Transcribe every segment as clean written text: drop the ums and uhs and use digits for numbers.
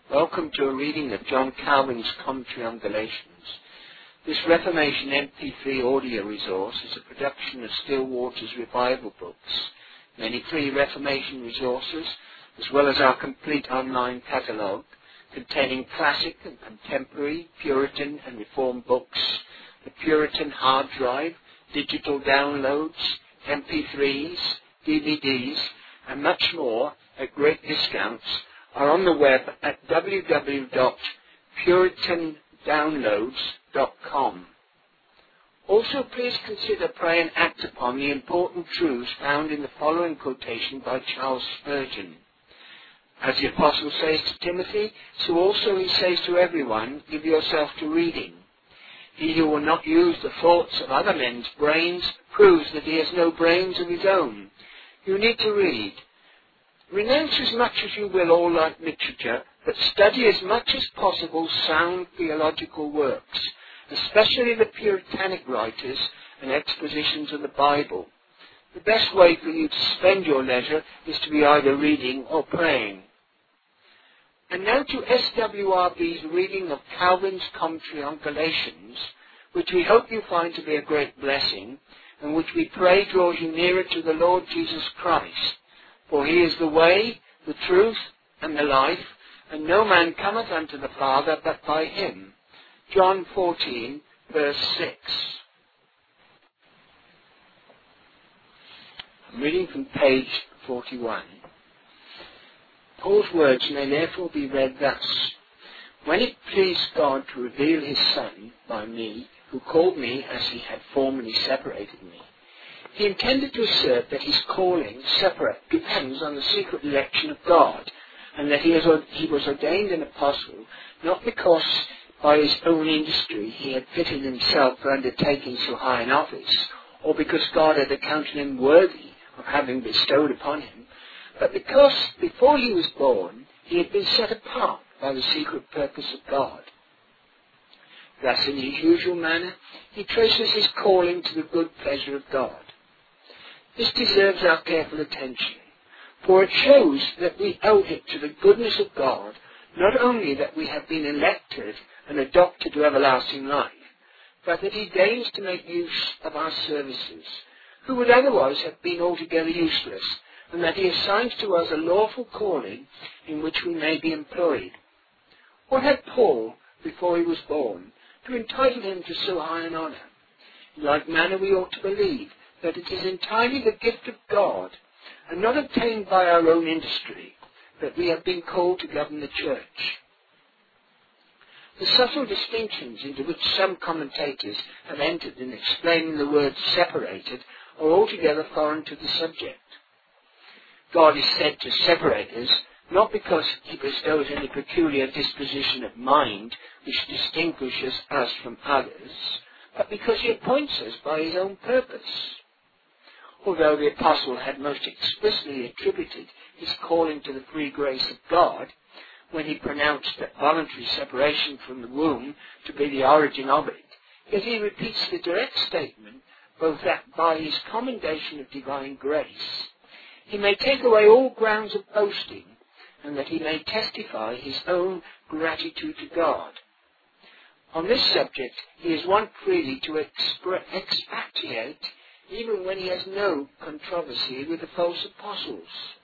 Welcome to a reading of John Calvin's commentary on Galatians. This Reformation MP3 audio resource is a production of Still Waters Revival Books. Many free Reformation resources, as well as our complete online catalogue, containing classic and contemporary, Puritan and Reformed books, the Puritan hard drive, digital downloads, MP3s, DVDs, and much more at great discounts, are on the web at www.puritandownloads.com. Also, please consider, pray and act upon the important truths found in the following quotation by Charles Spurgeon. As the Apostle says to Timothy, so also he says to everyone, give yourself to reading. He who will not use the thoughts of other men's brains proves that he has no brains of his own. You need to read. Renounce as much as you will all light literature, but study as much as possible sound theological works, especially the Puritanic writers and expositions of the Bible. The best way for you to spend your leisure is to be either reading or praying. And now to SWRB's reading of Calvin's commentary on Galatians, which we hope you find to be a great blessing, and which we pray draws you nearer to the Lord Jesus Christ. For he is the way, the truth, and the life, and no man cometh unto the Father but by him. John 14, verse 6. I'm reading from page 41. Paul's words may therefore be read thus. When it pleased God to reveal his Son by me, who called me as he had formerly separated me, he intended to assert that his calling separate depends on the secret election of God, and that he was ordained an apostle not because by his own industry he had fitted himself for undertaking so high an office, or because God had accounted him worthy of having bestowed upon him, but because before he was born he had been set apart by the secret purpose of God. Thus, in his usual manner, he traces his calling to the good pleasure of God. This deserves our careful attention, for it shows that we owe it to the goodness of God not only that we have been elected and adopted to everlasting life, but that he deigns to make use of our services, who would otherwise have been altogether useless, and that he assigns to us a lawful calling in which we may be employed. What had Paul, before he was born, to entitle him to so high an honour? In like manner we ought to believe that it is entirely the gift of God, and not obtained by our own industry, that we have been called to govern the church. The subtle distinctions into which some commentators have entered in explaining the word separated are altogether foreign to the subject. God is said to separate us, not because he bestows any peculiar disposition of mind which distinguishes us from others, but because he appoints us by his own purpose. Although the Apostle had most explicitly attributed his calling to the free grace of God, when he pronounced that voluntary separation from the womb to be the origin of it, yet he repeats the direct statement, both that by his commendation of divine grace, he may take away all grounds of boasting, and that he may testify his own gratitude to God. On this subject, he is wont freely to expatiate, even when he has no controversy with the false apostles.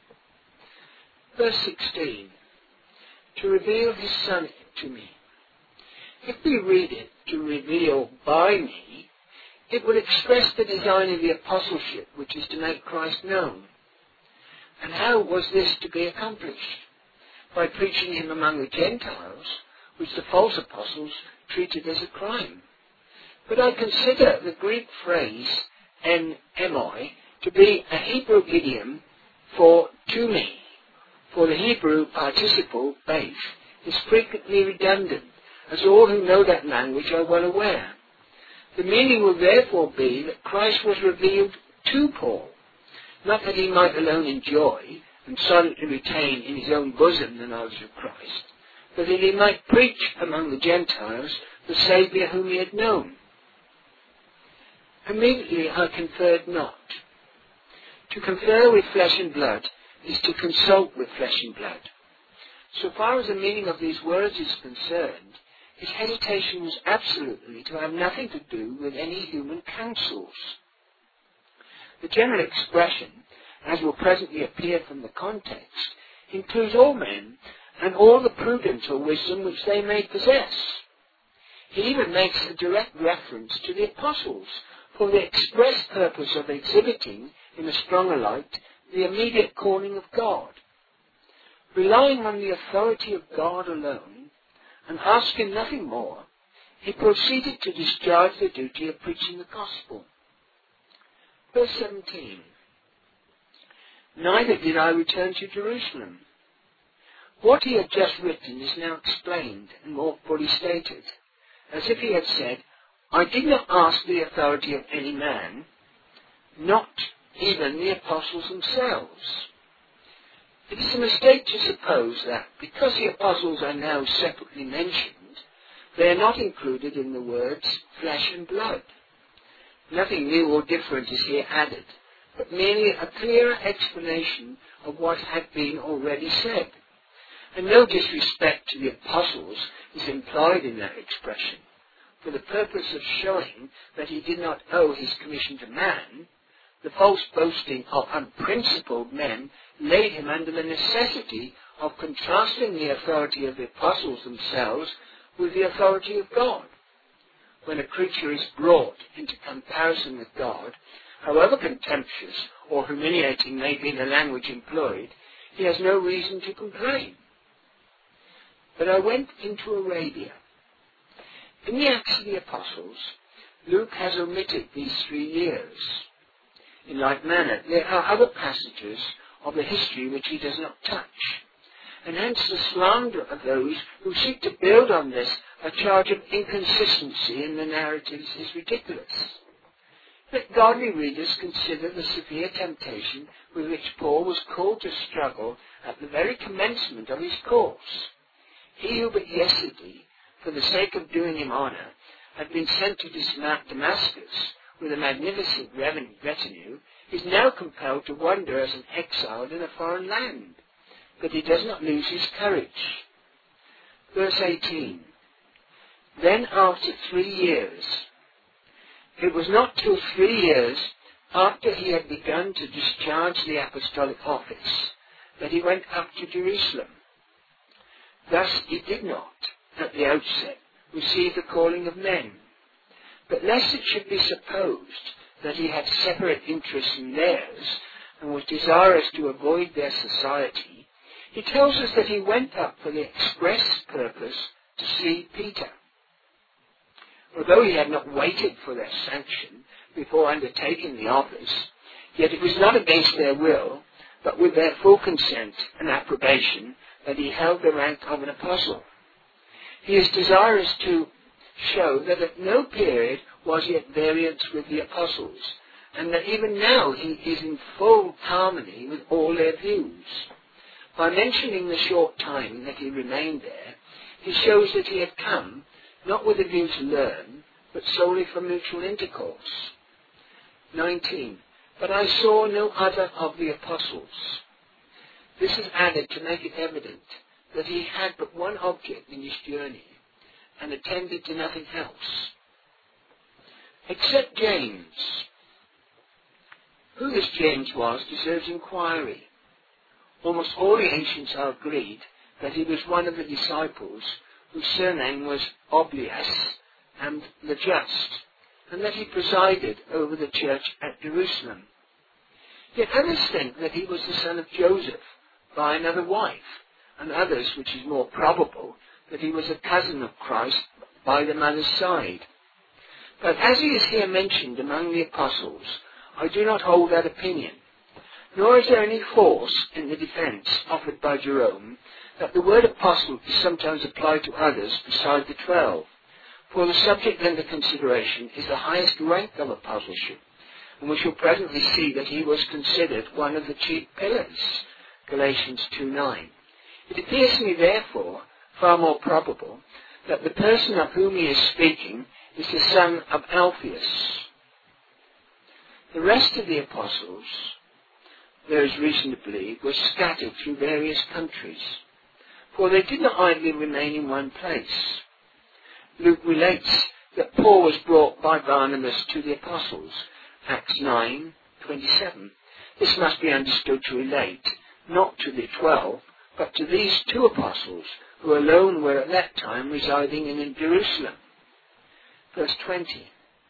Verse 16, to reveal his Son to me. If we read it, to reveal by me, it would express the design of the apostleship, which is to make Christ known. And how was this to be accomplished? By preaching him among the Gentiles, which the false apostles treated as a crime. But I consider the Greek phrase en emoi to be a Hebrew idiom for to me, for the Hebrew participle beis is frequently redundant, as all who know that language are well aware. The meaning will therefore be that Christ was revealed to Paul, not that he might alone enjoy and silently retain in his own bosom the knowledge of Christ, but that he might preach among the Gentiles the Saviour whom he had known. Immediately I conferred not. To confer with flesh and blood is to consult with flesh and blood. So far as the meaning of these words is concerned, his hesitation was absolutely to have nothing to do with any human counsels. The general expression, as will presently appear from the context, includes all men and all the prudence or wisdom which they may possess. He even makes a direct reference to the apostles for the express purpose of exhibiting in a stronger light the immediate calling of God. Relying on the authority of God alone and asking nothing more, he proceeded to discharge the duty of preaching the gospel. Verse 17. Neither did I return to Jerusalem. What he had just written is now explained and more fully stated, as if he had said, I did not ask the authority of any man, not even the apostles themselves. It is a mistake to suppose that, because the apostles are now separately mentioned, they are not included in the words flesh and blood. Nothing new or different is here added, but merely a clearer explanation of what had been already said. And no disrespect to the apostles is implied in that expression, for the purpose of showing that he did not owe his commission to man. The false boasting of unprincipled men laid him under the necessity of contrasting the authority of the apostles themselves with the authority of God. When a creature is brought into comparison with God, however contemptuous or humiliating may be the language employed, he has no reason to complain. But I went into Arabia. In the Acts of the Apostles, Luke has omitted these 3 years. In like manner, there are other passages of the history which he does not touch, and hence the slander of those who seek to build on this a charge of inconsistency in the narratives is ridiculous. Let godly readers consider the severe temptation with which Paul was called to struggle at the very commencement of his course. He who but yesterday, for the sake of doing him honour, had been sent to Damascus with a magnificent retinue, is now compelled to wander as an exile in a foreign land. But he does not lose his courage. Verse 18. Then after 3 years, it was not till 3 years after he had begun to discharge the apostolic office that he went up to Jerusalem. Thus he did not, at the outset, receive the calling of men. But lest it should be supposed that he had separate interests in theirs, and was desirous to avoid their society, he tells us that he went up for the express purpose to see Peter. Although he had not waited for their sanction before undertaking the office, yet it was not against their will, but with their full consent and approbation, that he held the rank of an apostle. He is desirous to show that at no period was he at variance with the apostles, and that even now he is in full harmony with all their views. By mentioning the short time that he remained there, he shows that he had come, not with a view to learn, but solely for mutual intercourse. 19. But I saw no other of the apostles. This is added to make it evident that he had but one object in his journey, and attended to nothing else. Except James. Who this James was deserves inquiry. Almost all the ancients are agreed that he was one of the disciples whose surname was Oblias and the Just, and that he presided over the church at Jerusalem. Yet others think that he was the son of Joseph by another wife, and others, which is more probable, that he was a cousin of Christ by the mother's side. But as he is here mentioned among the apostles, I do not hold that opinion, nor is there any force in the defence offered by Jerome that the word apostle is sometimes applied to others beside the 12, for the subject under consideration is the highest rank of apostleship, and we shall presently see that he was considered one of the chief pillars, Galatians 2:9. It appears to me, therefore, far more probable that the person of whom he is speaking is the son of Alphaeus. The rest of the apostles, there is reason to believe, were scattered through various countries. for they did not idly remain in one place. Luke relates that Paul was brought by Barnabas to the apostles, Acts 9:27. This must be understood to relate not to the 12, but to these two apostles, who alone were at that time residing in Jerusalem. Verse 20.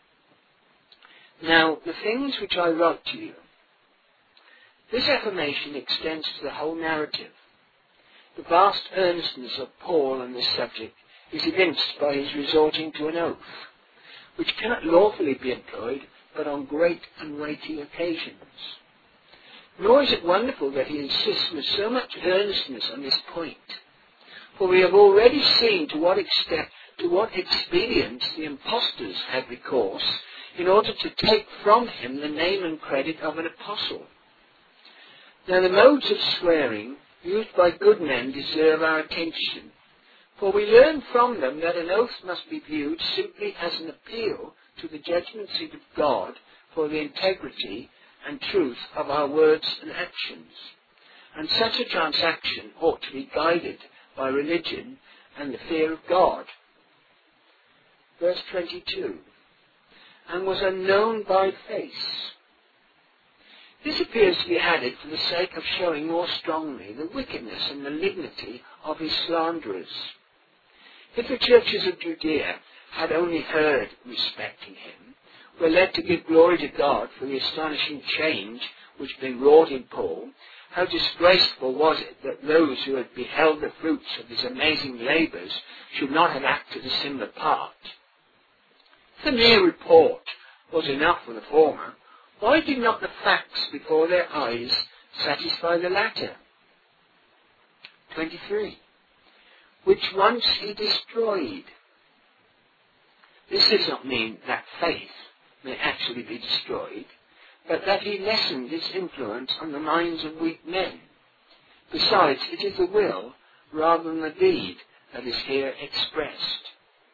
Now, the things which I write to you. This affirmation extends to the whole narrative. The vast earnestness of Paul on this subject is evinced by his resorting to an oath, which cannot lawfully be employed but on great and weighty occasions. Nor is it wonderful that he insists with so much earnestness on this point, for we have already seen to what expedients the impostors had recourse in order to take from him the name and credit of an apostle. Now the modes of swearing used by good men deserve our attention, for we learn from them that an oath must be viewed simply as an appeal to the judgment seat of God for the integrity and truth of our words and actions. And such a transaction ought to be guided by religion and the fear of God. Verse 22. And was unknown by face. This appears to be added for the sake of showing more strongly the wickedness and malignity of his slanderers. If the churches of Judea had only heard respecting him, were led to give glory to God for the astonishing change which had been wrought in Paul, how disgraceful was it that those who had beheld the fruits of his amazing labours should not have acted a similar part. If the mere report was enough for the former, why did not the facts before their eyes satisfy the latter? 23. Which once he destroyed. This does not mean that faith may actually be destroyed, but that he lessened its influence on the minds of weak men. Besides, it is the will rather than the deed that is here expressed.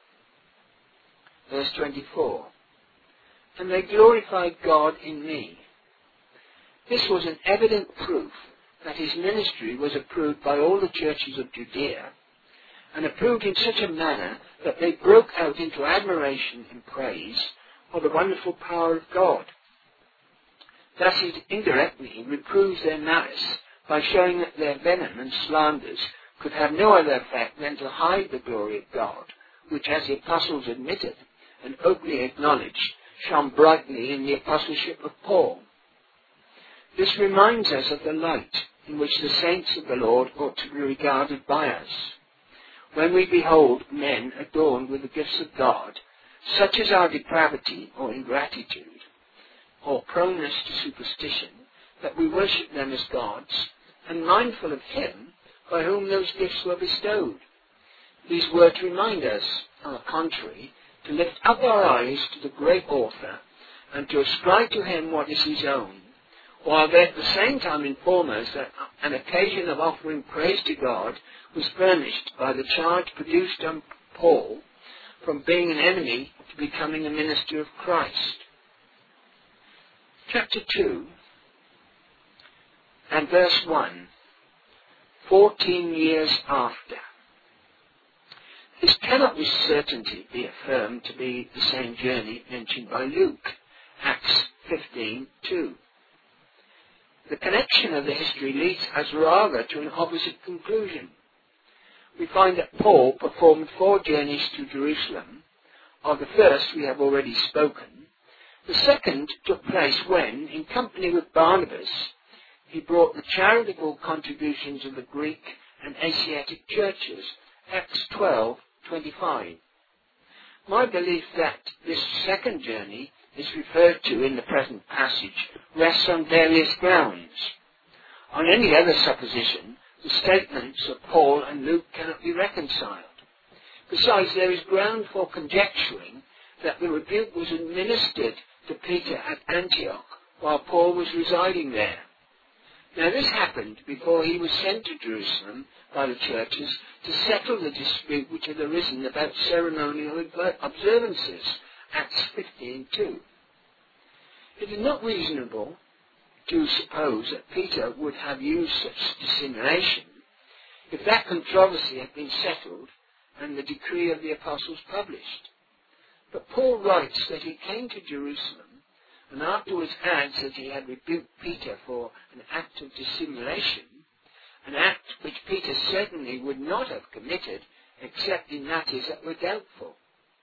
Verse 24. And they glorified God in me. This was an evident proof that his ministry was approved by all the churches of Judea, and approved in such a manner that they broke out into admiration and praise of the wonderful power of God. Thus it indirectly reproves their malice by showing that their venom and slanders could have no other effect than to hide the glory of God, which, as the apostles admitted and openly acknowledged, shone brightly in the apostleship of Paul. This reminds us of the light in which the saints of the Lord ought to be regarded by us. When we behold men adorned with the gifts of God, such as our depravity or ingratitude, or proneness to superstition, that we worship them as gods, and mindful of him by whom those gifts were bestowed. These words remind us, on the contrary, to lift up our eyes to the great author, and to ascribe to him what is his own, while they at the same time inform us that an occasion of offering praise to God was furnished by the charge produced on Paul from being an enemy to becoming a minister of Christ. Chapter 2 and verse 1, 14 years after. This cannot with certainty be affirmed to be the same journey mentioned by Luke, Acts 15:2. The connection of the history leads us rather to an opposite conclusion. We find that Paul performed 4 journeys to Jerusalem. Of the first we have already spoken. The second took place when, in company with Barnabas, he brought the charitable contributions of the Greek and Asiatic churches, Acts 12:25. My belief that this second journey is referred to in the present passage rests on various grounds. On any other supposition, the statements of Paul and Luke cannot be reconciled. Besides, there is ground for conjecturing that the rebuke was administered to Peter at Antioch while Paul was residing there. Now this happened before he was sent to Jerusalem by the churches to settle the dispute which had arisen about ceremonial observances, Acts 15:2. It is not reasonable to suppose that Peter would have used such dissimulation if that controversy had been settled and the decree of the apostles published. But Paul writes that he came to Jerusalem and afterwards adds that he had rebuked Peter for an act of dissimulation, an act which Peter certainly would not have committed except in matters that were doubtful.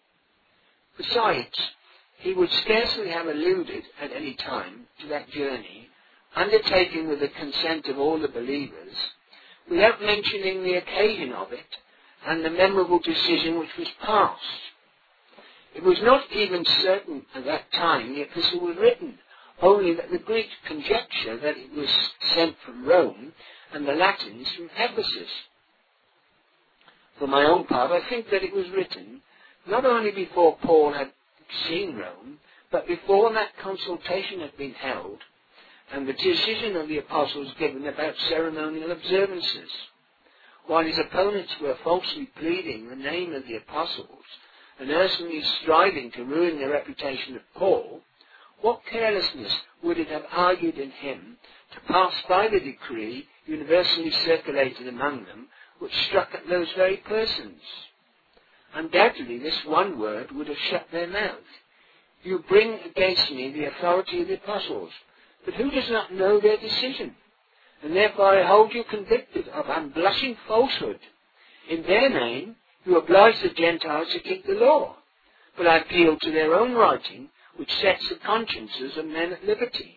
Besides, he would scarcely have alluded at any time to that journey, undertaken with the consent of all the believers, without mentioning the occasion of it and the memorable decision which was passed. It was not even certain at that time the epistle was written, only that the Greeks conjecture that it was sent from Rome and the Latins from Ephesus. For my own part, I think that it was written not only before Paul had seen Rome, but before that consultation had been held and the decision of the apostles given about ceremonial observances. While his opponents were falsely pleading the name of the apostles and earnestly striving to ruin the reputation of Paul, what carelessness would it have argued in him to pass by the decree universally circulated among them, which struck at those very persons? Undoubtedly this one word would have shut their mouth. You bring against me the authority of the apostles, but who does not know their decision? And therefore I hold you convicted of unblushing falsehood. In their name you oblige the Gentiles to keep the law, but I appeal to their own writing, which sets the consciences of men at liberty.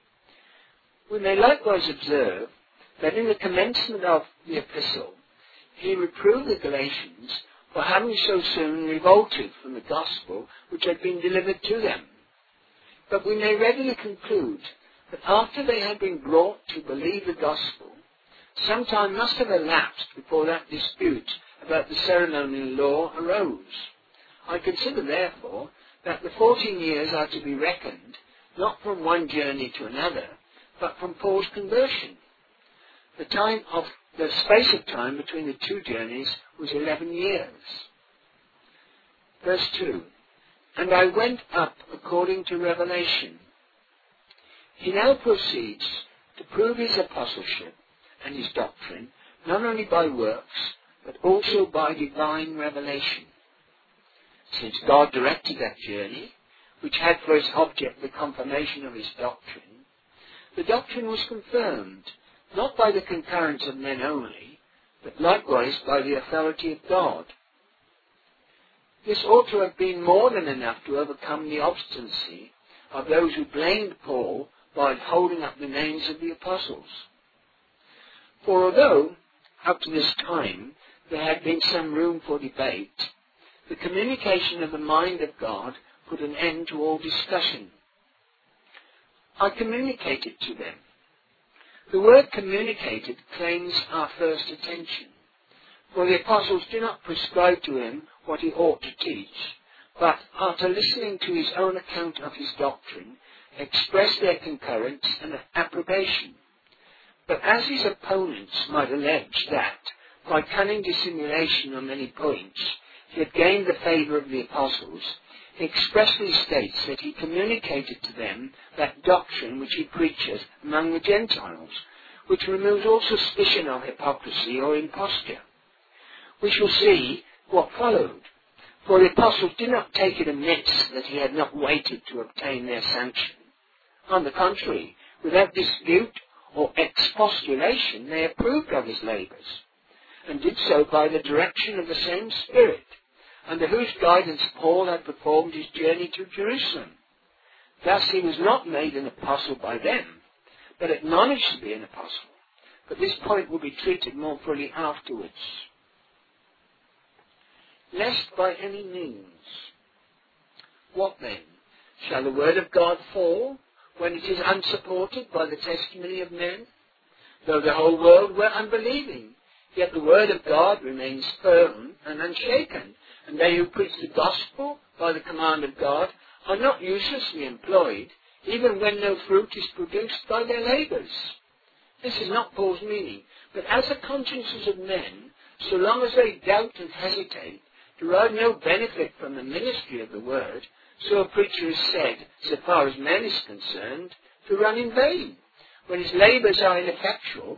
We may likewise observe that in the commencement of the epistle, he reproved the Galatians for having so soon revolted from the gospel which had been delivered to them. But we may readily conclude that after they had been brought to believe the gospel, some time must have elapsed before that dispute about the ceremonial law arose. I consider, therefore, that the 14 years are to be reckoned not from one journey to another, but from Paul's conversion. The space of time between the two journeys was 11 years. Verse 2, and I went up according to revelation. He now proceeds to prove his apostleship and his doctrine, not only by works, but also by divine revelation. Since God directed that journey, which had for its object the confirmation of his doctrine, the doctrine was confirmed, not by the concurrence of men only, but likewise by the authority of God. This ought to have been more than enough to overcome the obstinacy of those who blamed Paul by holding up the names of the apostles. For although, up to this time, there had been some room for debate, the communication of the mind of God put an end to all discussion. I communicated to them. The word communicated claims our first attention, for the apostles do not prescribe to him what he ought to teach, but after listening to his own account of his doctrine, express their concurrence and approbation. But as his opponents might allege that, by cunning dissimulation on many points, he had gained the favour of the apostles, he expressly states that he communicated to them that doctrine which he preaches among the Gentiles, which removes all suspicion of hypocrisy or imposture. We shall see what followed, for the apostles did not take it amiss that he had not waited to obtain their sanction. On the contrary, without dispute or expostulation, they approved of his labours, and did so by the direction of the same Spirit, under whose guidance Paul had performed his journey to Jerusalem. Thus he was not made an apostle by them, but acknowledged to be an apostle. But this point will be treated more fully afterwards. Lest by any means. What then? Shall the word of God fall when it is unsupported by the testimony of men? Though the whole world were unbelieving, yet the word of God remains firm and unshaken, and they who preach the gospel by the command of God are not uselessly employed, even when no fruit is produced by their labours. This is not Paul's meaning, but as the consciences of men, so long as they doubt and hesitate, derive no benefit from the ministry of the word, so a preacher is said, so far as man is concerned, to run in vain, when his labours are ineffectual,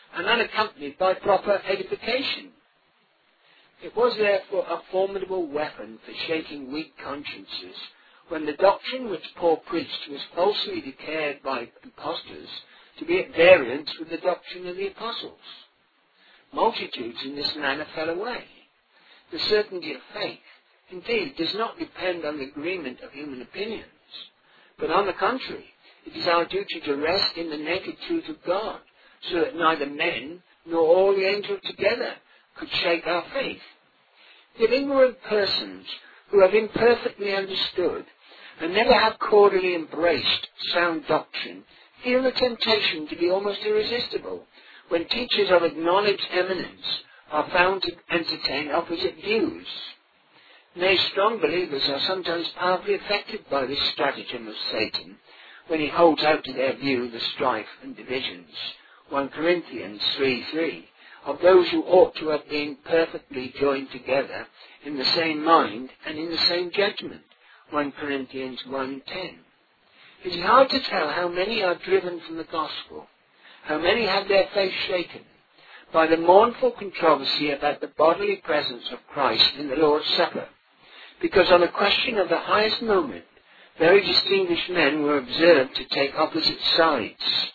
and unaccompanied by proper edification. It was therefore a formidable weapon for shaking weak consciences when the doctrine which Paul preached was falsely declared by impostors to be at variance with the doctrine of the apostles. Multitudes in this manner fell away. The certainty of faith, indeed, does not depend on the agreement of human opinions, but on the contrary, it is our duty to rest in the naked truth of God, so that neither men nor all the angels together could shake our faith. Yet ignorant persons who have imperfectly understood and never have cordially embraced sound doctrine feel the temptation to be almost irresistible when teachers of acknowledged eminence are found to entertain opposite views. Nay, strong believers are sometimes powerfully affected by this stratagem of Satan when he holds out to their view the strife and divisions, 1 Corinthians 3:3, of those who ought to have been perfectly joined together in the same mind and in the same judgment, 1 Corinthians 1:10. It is hard to tell how many are driven from the gospel, how many have their faith shaken by the mournful controversy about the bodily presence of Christ in the Lord's Supper, because on a question of the highest moment, very distinguished men were observed to take opposite sides.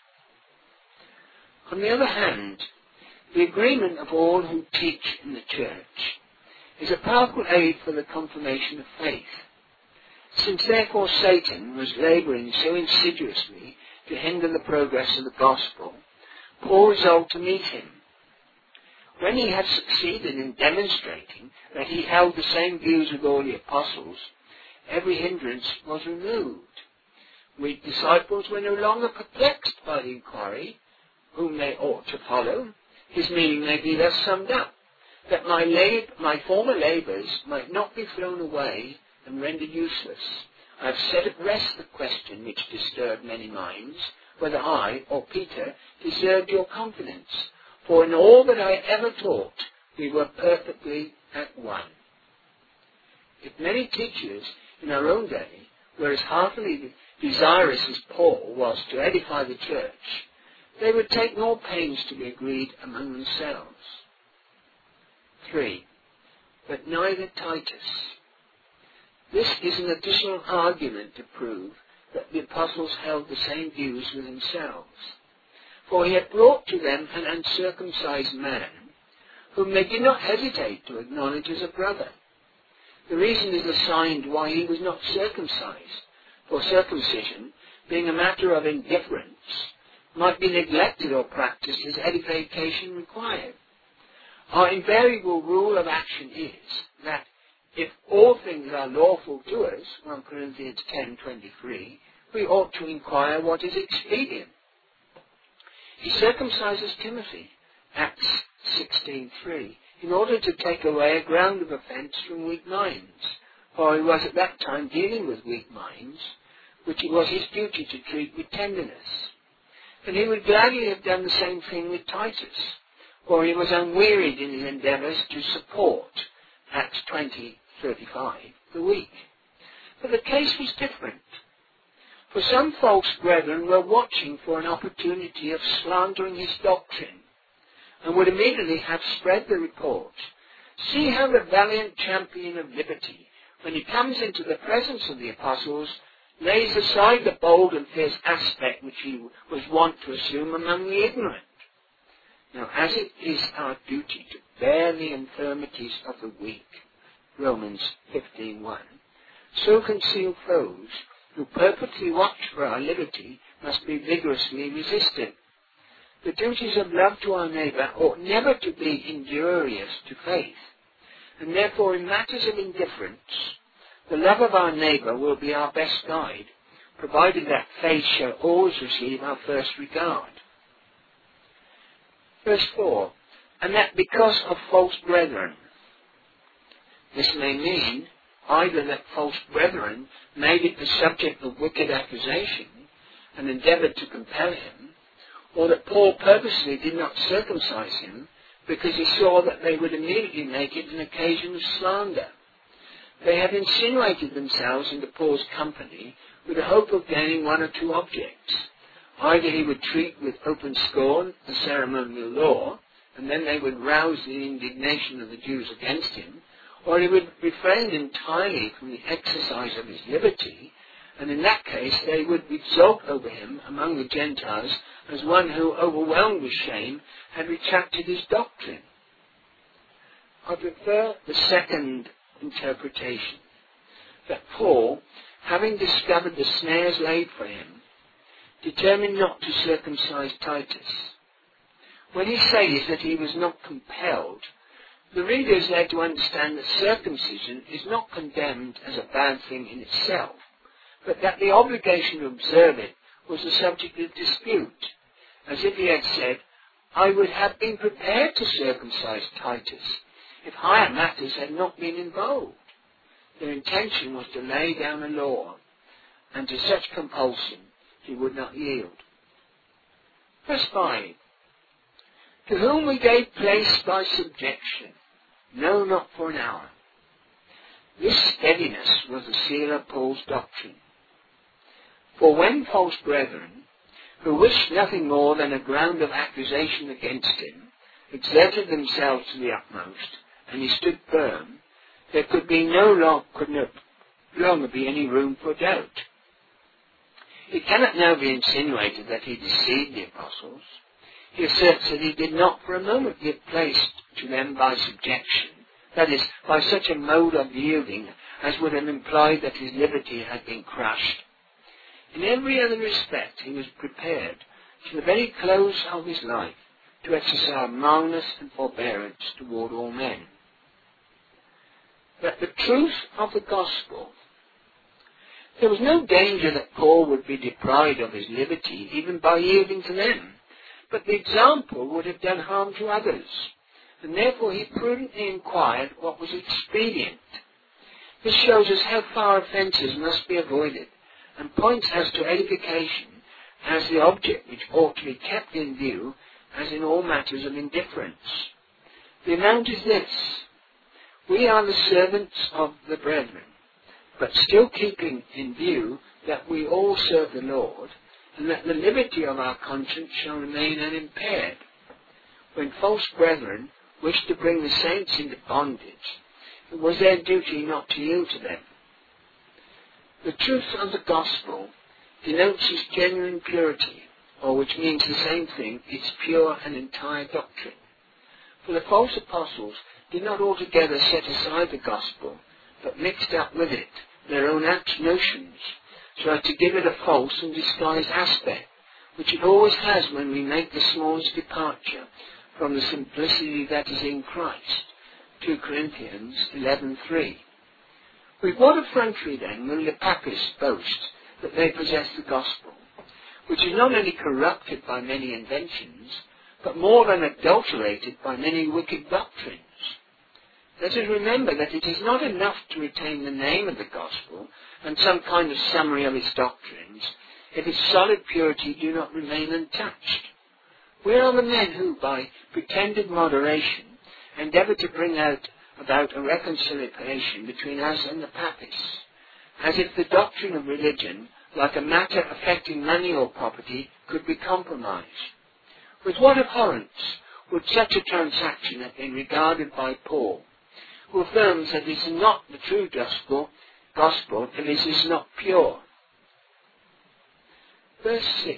On the other hand, the agreement of all who teach in the church is a powerful aid for the confirmation of faith. Since therefore Satan was labouring so insidiously to hinder the progress of the gospel, Paul resolved to meet him. When he had succeeded in demonstrating that he held the same views with all the apostles, every hindrance was removed. Weak disciples were no longer perplexed by the inquiry whom they ought to follow. His meaning may be thus summed up, that my former labours might not be thrown away and rendered useless. I have set at rest the question which disturbed many minds, whether I or Peter deserved your confidence, for in all that I ever taught we were perfectly at one. If many teachers in our own day were as heartily desirous as Paul was to edify the church, they would take more pains to be agreed among themselves. 3. But neither Titus. This is an additional argument to prove that the apostles held the same views with themselves. For he had brought to them an uncircumcised man, whom they did not hesitate to acknowledge as a brother. The reason is assigned why he was not circumcised, for circumcision, being a matter of indifference, might be neglected or practiced as edification required. Our invariable rule of action is that if all things are lawful to us, 1 Corinthians 10:23, we ought to inquire what is expedient. He circumcises Timothy, Acts 16:3, in order to take away a ground of offence from weak minds, for he was at that time dealing with weak minds, which it was his duty to treat with tenderness. And he would gladly have done the same thing with Titus, for he was unwearied in his endeavours to support, Acts 20:35, the weak. But the case was different. For some false brethren were watching for an opportunity of slandering his doctrine, and would immediately have spread the report. See how the valiant champion of liberty, when he comes into the presence of the apostles, lays aside the bold and fierce aspect which he was wont to assume among the ignorant. Now, as it is our duty to bear the infirmities of the weak, Romans 15:1, so concealed foes who purposely watch for our liberty must be vigorously resisted. The duties of love to our neighbour ought never to be injurious to faith, and therefore in matters of indifference, the love of our neighbour will be our best guide, provided that faith shall always receive our first regard. Verse 4, and that because of false brethren. This may mean either that false brethren made it the subject of wicked accusation and endeavoured to compel him, or that Paul purposely did not circumcise him because he saw that they would immediately make it an occasion of slander. They have insinuated themselves into Paul's company with the hope of gaining one or two objects, Either he would treat with open scorn the ceremonial law, and then they would rouse the indignation of the Jews against him, or he would refrain entirely from the exercise of his liberty, and in that case they would exult over him among the Gentiles as one who, overwhelmed with shame, had retracted his doctrine. I prefer the second interpretation, that Paul, having discovered the snares laid for him, determined not to circumcise Titus. When he says that he was not compelled, the reader is led to understand that circumcision is not condemned as a bad thing in itself, but that the obligation to observe it was the subject of dispute, as if he had said, I would have been prepared to circumcise Titus if higher matters had not been involved. Their intention was to lay down a law, and to such compulsion he would not yield. Verse 5. To whom we gave place by subjection, no, not for an hour. This steadiness was the seal of Paul's doctrine. For when false brethren, who wished nothing more than a ground of accusation against him, exerted themselves to the utmost, and he stood firm, there could no longer be any room for doubt. It cannot now be insinuated that he deceived the apostles. He asserts that he did not for a moment give place to them by subjection, that is, by such a mode of yielding as would have implied that his liberty had been crushed. In every other respect he was prepared, to the very close of his life, to exercise mildness and forbearance toward all men. That the truth of the gospel, there was no danger that Paul would be deprived of his liberty even by yielding to them, but the example would have done harm to others, and therefore he prudently inquired what was expedient. This shows us how far offences must be avoided, and points us to edification as the object which ought to be kept in view, as in all matters of indifference. The amount is this: we are the servants of the brethren, but still keeping in view that we all serve the Lord, and that the liberty of our conscience shall remain unimpaired. When false brethren wished to bring the saints into bondage, it was their duty not to yield to them. The truth of the gospel denotes its genuine purity, or which means the same thing, its pure and entire doctrine. For the false apostles did not altogether set aside the gospel, but mixed up with it their own notions, so as to give it a false and disguised aspect, which it always has when we make the smallest departure from the simplicity that is in Christ. 2 Corinthians 11:3. With what effrontery then will the Papists boast that they possess the gospel, which is not only corrupted by many inventions, but more than adulterated by many wicked doctrines? Let us remember that it is not enough to retain the name of the gospel and some kind of summary of its doctrines if its solid purity do not remain untouched. Where are the men who, by pretended moderation, endeavour to bring about a reconciliation between us and the Papists, as if the doctrine of religion, like a matter affecting money or property, could be compromised? With what abhorrence would such a transaction have been regarded by Paul, who affirms that this is not the true gospel if it is not pure? Verse 6.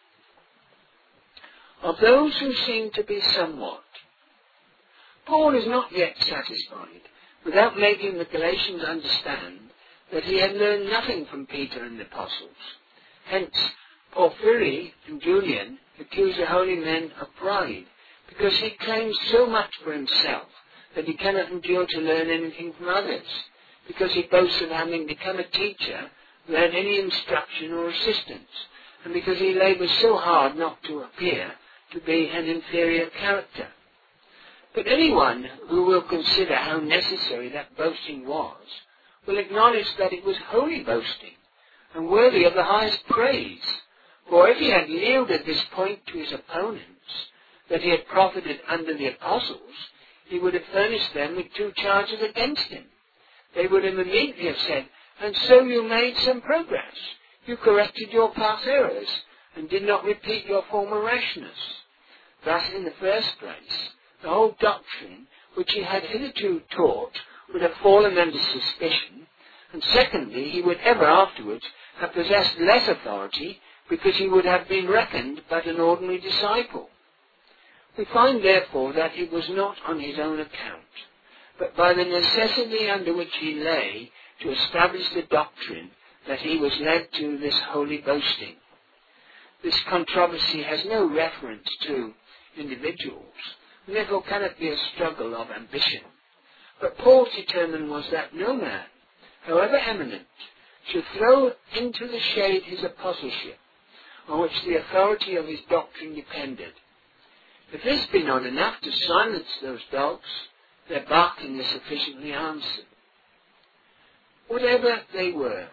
Of those who seem to be somewhat. Paul is not yet satisfied, without making the Galatians understand that he had learned nothing from Peter and the apostles. Hence, Porphyry and Julian accuse the holy men of pride, because he claims so much for himself that he cannot endure to learn anything from others, because he boasts of having become a teacher without any instruction or assistance, and because he labours so hard not to appear to be an inferior character. But anyone who will consider how necessary that boasting was will acknowledge that it was holy boasting and worthy of the highest praise. For if he had yielded this point to his opponents, that he had profited under the apostles, he would have furnished them with two charges against him. They would have immediately have said, "And so you made some progress. You corrected your past errors, and did not repeat your former rashness. Thus, in the first place, the whole doctrine which he had hitherto taught would have fallen under suspicion, and secondly, he would ever afterwards have possessed less authority, because he would have been reckoned but an ordinary disciple. We find therefore that it was not on his own account, but by the necessity under which he lay to establish the doctrine, that he was led to this holy boasting. This controversy has no reference to individuals, and therefore cannot be a struggle of ambition. But Paul's determination was that no man, however eminent, should throw into the shade his apostleship, on which the authority of his doctrine depended. If this be not enough to silence those dogs, their barking is sufficiently answered. Whatsoever they were.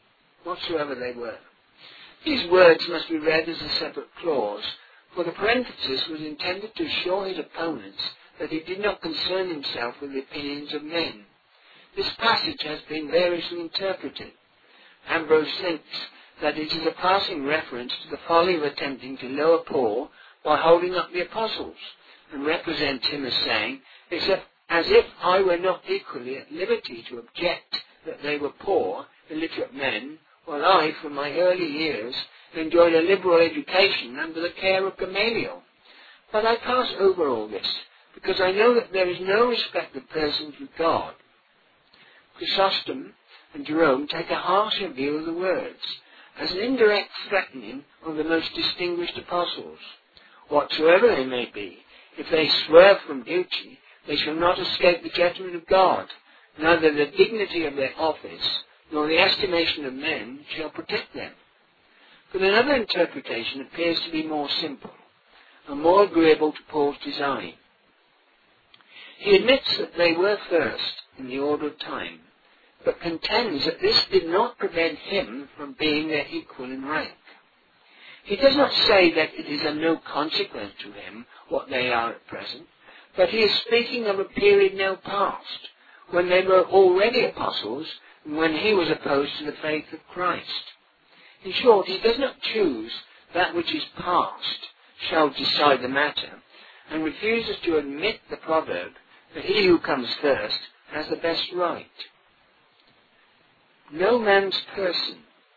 These words must be read as a separate clause, for the parenthesis was intended to assure his opponents that he did not concern himself with the opinions of men. This passage has been variously interpreted. Ambrose thinks that it is a passing reference to the folly of attempting to lower Paul by holding up the apostles, and represent him as saying, as if I were not equally at liberty to object that they were poor, illiterate men, while I, from my early years, enjoyed a liberal education under the care of Gamaliel. But I pass over all this, because I know that there is no respect of persons with God. Chrysostom and Jerome take a harsher view of the words, as an indirect threatening of the most distinguished apostles. Whatsoever they may be, if they swerve from duty, they shall not escape the judgment of God. Neither the dignity of their office, nor the estimation of men, shall protect them. But another interpretation appears to be more simple, and more agreeable to Paul's design. He admits that they were first in the order of time, but contends that this did not prevent him from being their equal in rank. He does not say that it is of no consequence to him what they are at present, but he is speaking of a period now past, when they were already apostles, and when he was opposed to the faith of Christ. In short, he does not choose that which is past shall decide the matter, and refuses to admit the proverb that he who comes first has the best right. No man's person.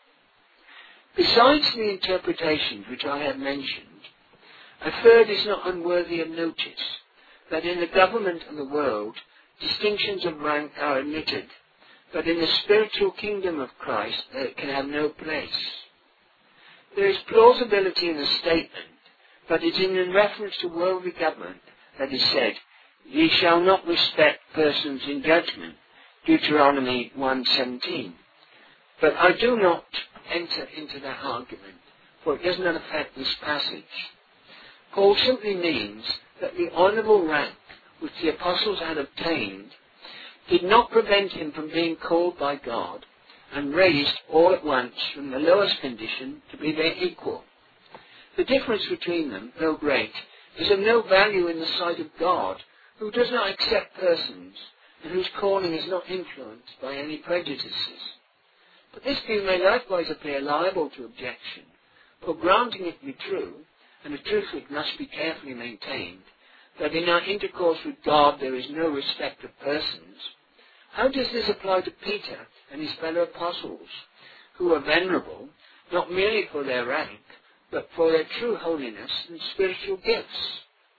Besides the interpretations which I have mentioned, a third is not unworthy of notice, that in the government of the world distinctions of rank are admitted, but in the spiritual kingdom of Christ they can have no place. There is plausibility in the statement, but it is in reference to worldly government that is said, Ye shall not respect persons in judgment, Deuteronomy 1:17. But I do not enter into that argument, for it does not affect this passage. Paul simply means that the honourable rank which the apostles had obtained did not prevent him from being called by God and raised all at once from the lowest condition to be their equal. The difference between them, though great, is of no value in the sight of God, who does not accept persons and whose calling is not influenced by any prejudices. But this view may likewise appear liable to objection, for granting it to be true, and a truth which must be carefully maintained, that in our intercourse with God there is no respect of persons, how does this apply to Peter and his fellow apostles, who are venerable, not merely for their rank, but for their true holiness and spiritual gifts?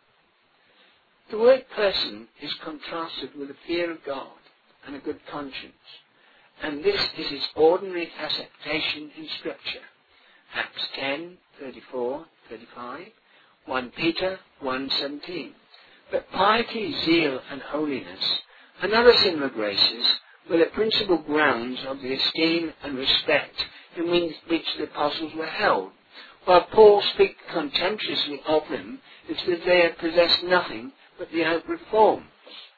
The word person is contrasted with a fear of God and a good conscience, and this is its ordinary acceptation in Scripture. Acts 10:34-35, 1 Peter 1:17. But piety, zeal, and holiness, and other similar graces, were the principal grounds of the esteem and respect in which the apostles were held, while Paul speaks contemptuously of them as if they had possessed nothing but the outward forms.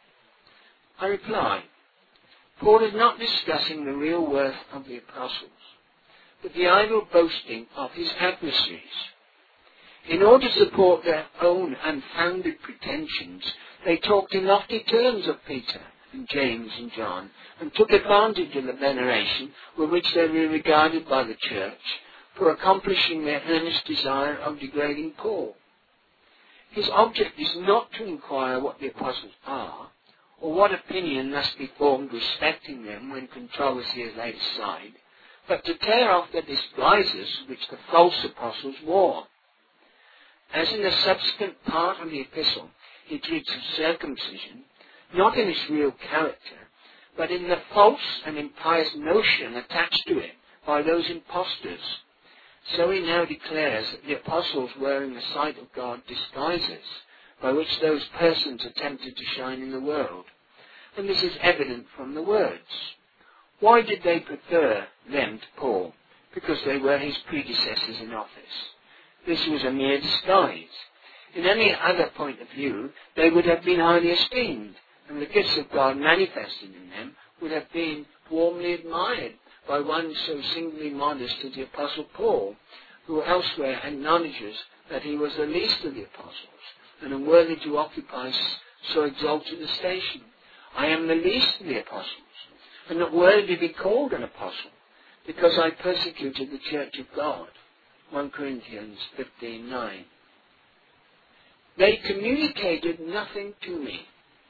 I reply, Paul is not discussing the real worth of the apostles, but the idle boasting of his adversaries. In order to support their own unfounded pretensions, they talked in lofty terms of Peter and James and John, and took advantage of the veneration with which they were regarded by the church, for accomplishing their earnest desire of degrading Paul. His object is not to inquire what the apostles are, or what opinion must be formed respecting them when controversy is laid aside, but to tear off the disguises which the false apostles wore. As in the subsequent part of the epistle, he treats of circumcision, not in its real character, but in the false and impious notion attached to it by those impostors. So he now declares that the apostles were in the sight of God disguises, by which those persons attempted to shine in the world. And this is evident from the words. Why did they prefer them to Paul? Because they were his predecessors in office. This was a mere disguise. In any other point of view, they would have been highly esteemed, and the gifts of God manifested in them would have been warmly admired by one so singularly modest as the Apostle Paul, who elsewhere acknowledges that he was the least of the apostles, and unworthy to occupy so exalted a station. I am the least of the apostles, and not worthy to be called an apostle, because I persecuted the church of God. 1 Corinthians 15:9. They communicated nothing to me.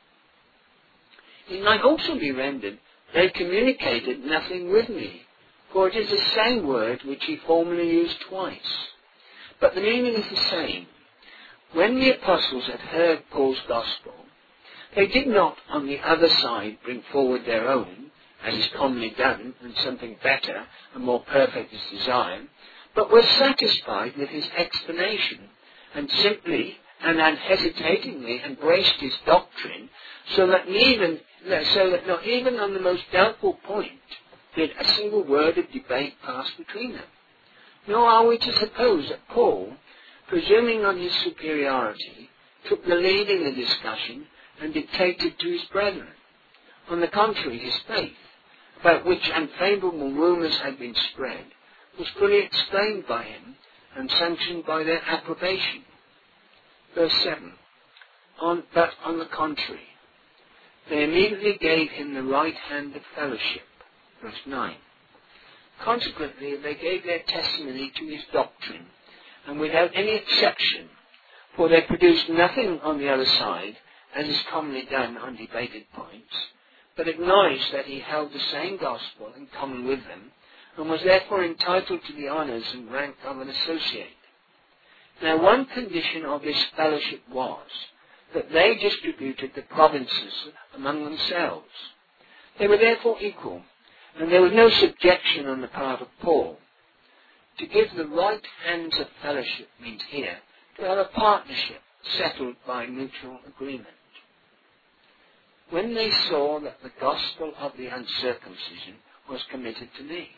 It might also be rendered, they communicated nothing with me, for it is the same word which he formerly used twice. But the meaning is the same. When the apostles had heard Paul's gospel, they did not on the other side bring forward their own, as is commonly done, and something better and more perfect is desired, but were satisfied with his explanation, and simply and unhesitatingly embraced his doctrine, so that not even on the most doubtful point did a single word of debate pass between them. Nor are we to suppose that Paul, presuming on his superiority, took the lead in the discussion and dictated to his brethren. On the contrary, his faith, about which unfavourable rumours had been spread, was fully explained by him and sanctioned by their approbation. Verse 7. But on the contrary, they immediately gave him the right hand of fellowship. Verse 9. Consequently, they gave their testimony to his doctrine, and without any exception, for they produced nothing on the other side, as is commonly done on debated points, but acknowledged that he held the same gospel in common with them, and was therefore entitled to the honours and rank of an associate. Now, one condition of this fellowship was that they distributed the provinces among themselves. They were therefore equal, and there was no subjection on the part of Paul. To give the right hands of fellowship means here to have a partnership settled by mutual agreement. When they saw that the gospel of the uncircumcision was committed to me.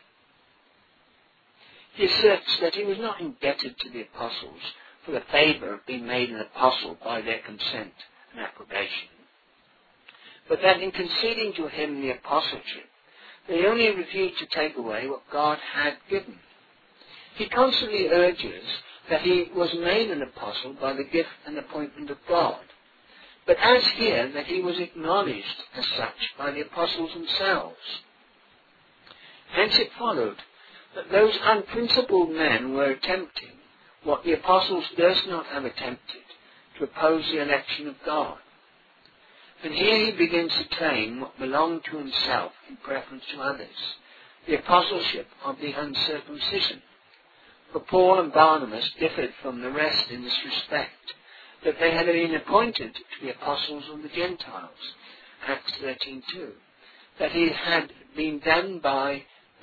He asserts that he was not indebted to the apostles for the favour of being made an apostle by their consent and approbation, but that in conceding to him the apostleship, they only refused to take away what God had given. He constantly urges that he was made an apostle by the gift and appointment of God, but adds here that he was acknowledged as such by the apostles themselves. Hence it followed that those unprincipled men were attempting what the apostles durst not have attempted, to oppose the election of God. And here he begins to claim what belonged to himself in preference to others, the apostleship of the uncircumcision. For Paul and Barnabas differed from the rest in this respect, that they had been appointed to be apostles of the Gentiles, Acts 13:2, that had been done by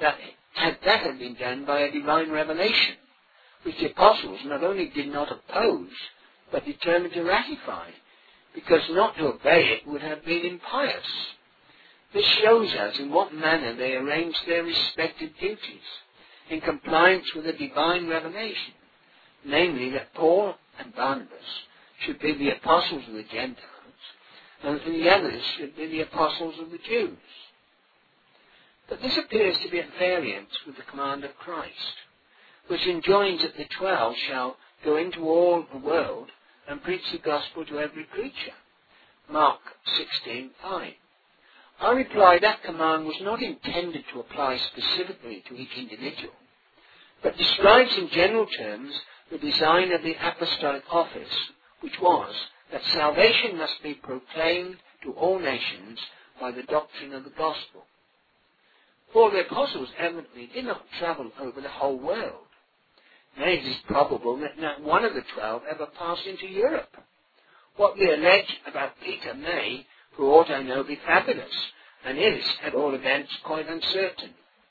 a divine revelation, which the apostles not only did not oppose, but determined to ratify, because not to obey it would have been impious. This shows us in what manner they arranged their respective duties, in compliance with the divine revelation, namely that Paul and Barnabas should be the apostles of the Gentiles, and the others should be the apostles of the Jews. But this appears to be at variance with the command of Christ, which enjoins that the 12 shall go into all the world and preach the gospel to every creature. Mark 16:5. I reply that command was not intended to apply specifically to each individual, but describes in general terms the design of the apostolic office, which was that salvation must be proclaimed to all nations by the doctrine of the gospel. For the apostles evidently did not travel over the whole world. Nay, it is probable that not one of the 12 ever passed into Europe. What we allege about Peter may, for aught I know, be fabulous, and is, at all events, quite uncertain.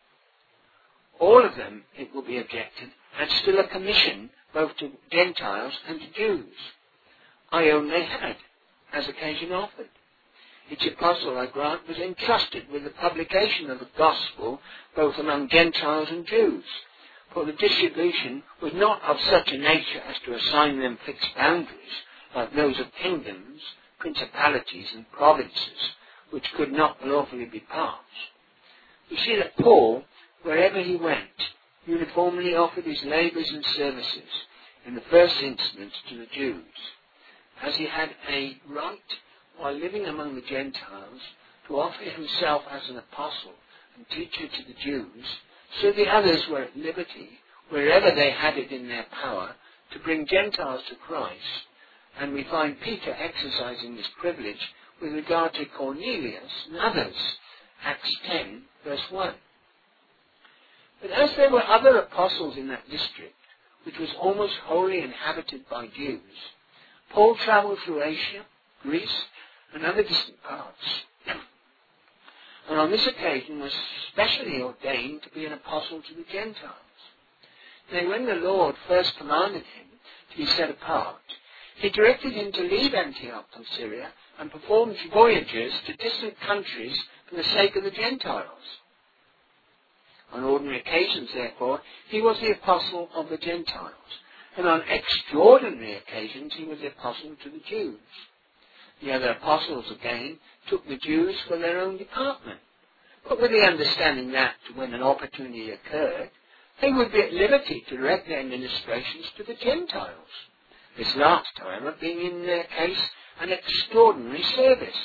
All of them, it will be objected, had still a commission both to Gentiles and to Jews. I own they had, as occasion offered. Each apostle, I grant, was entrusted with the publication of the gospel both among Gentiles and Jews, for the distribution was not of such a nature as to assign them fixed boundaries, like those of kingdoms, principalities, and provinces, which could not lawfully be passed. We see that Paul, wherever he went, uniformly offered his labours and services, in the first instance to the Jews, as he had a right, while living among the Gentiles, to offer himself as an apostle and teacher to the Jews, so the others were at liberty, wherever they had it in their power, to bring Gentiles to Christ, and we find Peter exercising this privilege with regard to Cornelius and others, Acts 10, verse 1. But as there were other apostles in that district, which was almost wholly inhabited by Jews, Paul travelled through Asia, Greece, and other distant parts, and on this occasion was specially ordained to be an apostle to the Gentiles. Now, when the Lord first commanded him to be set apart, he directed him to leave Antioch of Syria and perform voyages to distant countries for the sake of the Gentiles. On ordinary occasions, therefore, he was the apostle of the Gentiles, and on extraordinary occasions he was the apostle to the Jews. The other apostles, again, took the Jews for their own department, but with the understanding that, when an opportunity occurred, they would be at liberty to direct their ministrations to the Gentiles, this last, however, being in their case an extraordinary service.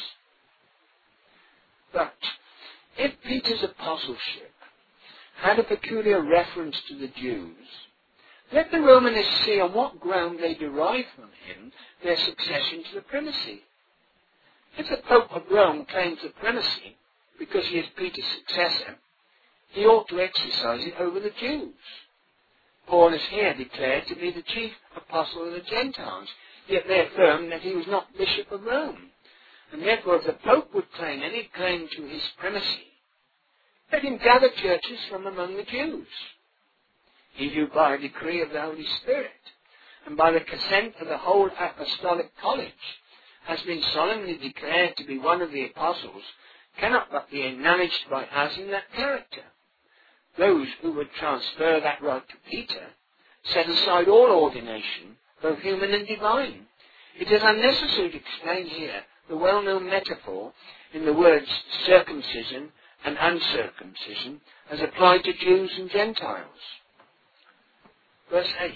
But if Peter's apostleship had a peculiar reference to the Jews, let the Romanists see on what ground they derive from him their succession to the primacy. If the Pope of Rome claims the primacy because he is Peter's successor, he ought to exercise it over the Jews. Paul is here declared to be the chief apostle of the Gentiles, yet they affirm that he was not Bishop of Rome, and therefore if the Pope would claim any claim to his primacy, let him gather churches from among the Jews. He who by a decree of the Holy Spirit, and by the consent of the whole apostolic college, has been solemnly declared to be one of the apostles, cannot but be acknowledged by us in that character. Those who would transfer that right to Peter set aside all ordination, both human and divine. It is unnecessary to explain here the well-known metaphor in the words circumcision and uncircumcision as applied to Jews and Gentiles. Verse 8.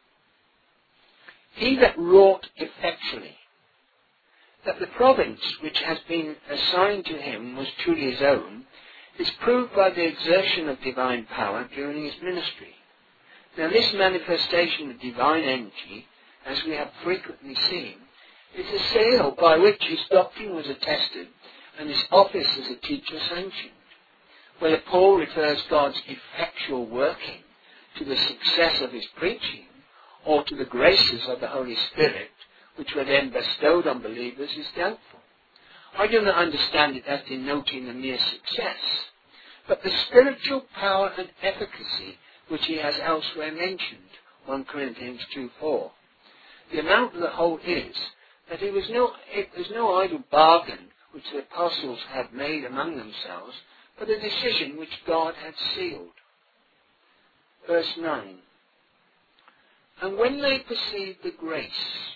He that wrought effectually, that the province which has been assigned to him was truly his own, is proved by the exertion of divine power during his ministry. Now this manifestation of divine energy, as we have frequently seen, is the seal by which his doctrine was attested and his office as a teacher sanctioned. Whether Paul refers God's effectual working to the success of his preaching, or to the graces of the Holy Spirit, which were then bestowed on believers, is doubtful. I do not understand it as denoting a mere success, but the spiritual power and efficacy which he has elsewhere mentioned, 1 Corinthians 2:4. The amount of the whole is that it was no idle bargain which the apostles had made among themselves, but a decision which God had sealed. Verse 9. And when they perceived the grace,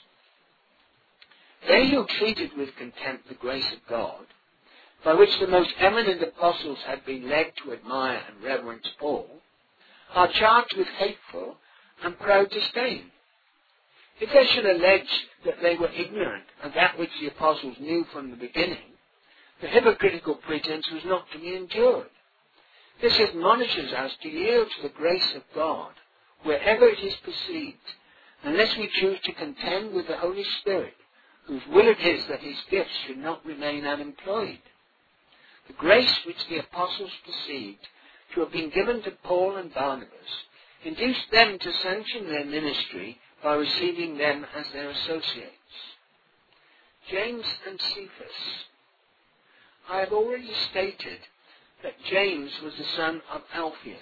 they who treated with contempt the grace of God, by which the most eminent apostles had been led to admire and reverence Paul, are charged with hateful and proud disdain. If they should allege that they were ignorant of that which the apostles knew from the beginning, the hypocritical pretense was not to be endured. This admonishes us to yield to the grace of God wherever it is perceived, unless we choose to contend with the Holy Spirit, whose will it is that his gifts should not remain unemployed. The grace which the apostles perceived to have been given to Paul and Barnabas induced them to sanction their ministry by receiving them as their associates. James and Cephas. I have already stated that James was the son of Alphaeus.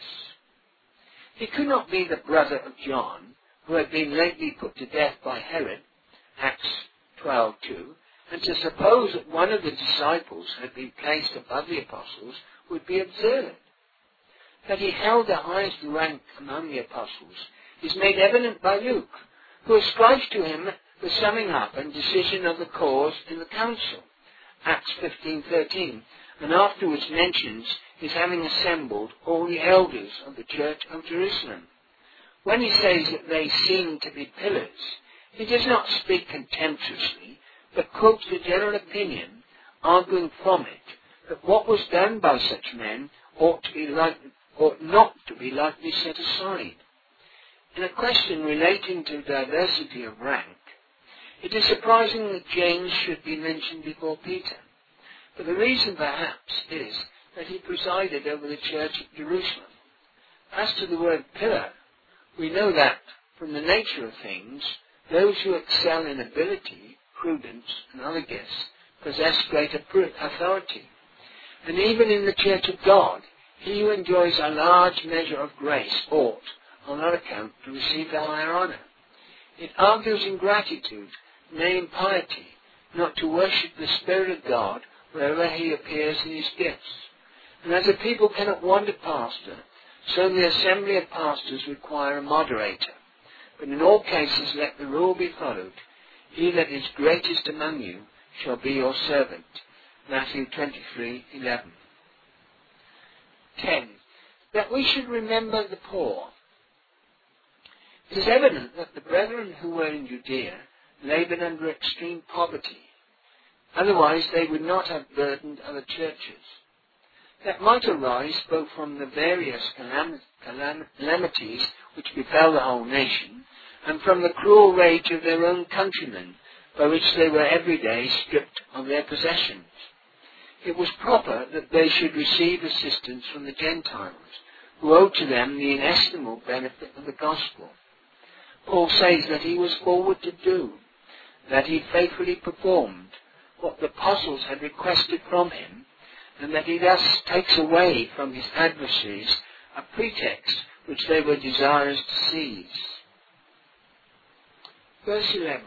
He could not be the brother of John, who had been lately put to death by Herod, Acts 12:2, and to suppose that one of the disciples had been placed above the apostles would be absurd. That he held the highest rank among the apostles is made evident by Luke, who ascribes to him the summing up and decision of the cause in the council, Acts 15:13, and afterwards mentions his having assembled all the elders of the church of Jerusalem. When he says that they seemed to be pillars, he does not speak contemptuously, but quotes the general opinion, arguing from it that what was done by such men ought not to be lightly set aside. In a question relating to diversity of rank, it is surprising that James should be mentioned before Peter, but the reason perhaps is that he presided over the church at Jerusalem. As to the word pillar, we know that, from the nature of things, those who excel in ability, prudence, and other gifts possess greater authority. And even in the church of God, he who enjoys a large measure of grace ought, on that account, to receive the higher honour. It argues ingratitude, nay impiety, not to worship the Spirit of God wherever he appears in his gifts. And as a people cannot want a pastor, so the assembly of pastors require a moderator. But in all cases let the rule be followed. He that is greatest among you shall be your servant. Matthew 23:11. 10. That we should remember the poor. It is evident that the brethren who were in Judea laboured under extreme poverty. Otherwise they would not have burdened other churches. That might arise both from the various calamities which befell the whole nation, and from the cruel rage of their own countrymen, by which they were every day stripped of their possessions. It was proper that they should receive assistance from the Gentiles, who owed to them the inestimable benefit of the gospel. Paul says that he was forward to do, that he faithfully performed what the apostles had requested from him, and that he thus takes away from his adversaries a pretext which they were desirous to seize. Verse 11.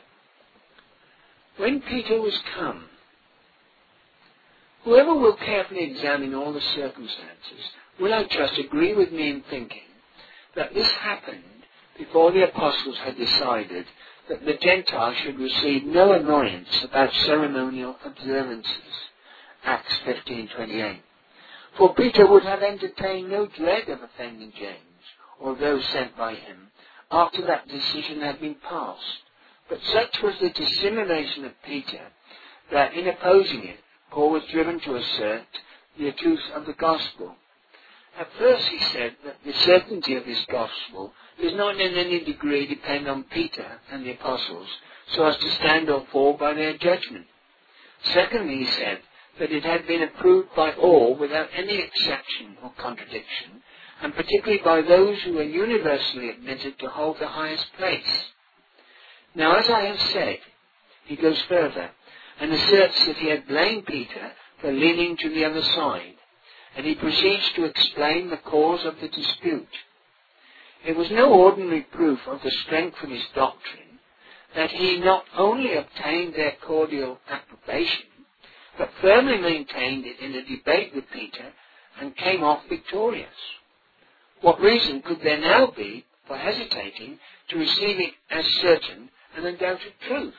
When Peter was come, whoever will carefully examine all the circumstances will, I trust, agree with me in thinking that this happened before the apostles had decided that the Gentiles should receive no annoyance about ceremonial observances. Acts 15:28. For Peter would have entertained no dread of offending James, or those sent by him, after that decision had been passed. But such was the dissimulation of Peter, that in opposing it, Paul was driven to assert the truth of the gospel. At first he said that the certainty of his gospel does not in any degree depend on Peter and the apostles, so as to stand or fall by their judgment. Secondly, he said that it had been approved by all without any exception or contradiction, and particularly by those who were universally admitted to hold the highest place. Now, as I have said, he goes further and asserts that he had blamed Peter for leaning to the other side, and he proceeds to explain the cause of the dispute. It was no ordinary proof of the strength of his doctrine that he not only obtained their cordial approbation, but firmly maintained it in a debate with Peter and came off victorious. What reason could there now be for hesitating to receive it as certain and undoubted truth?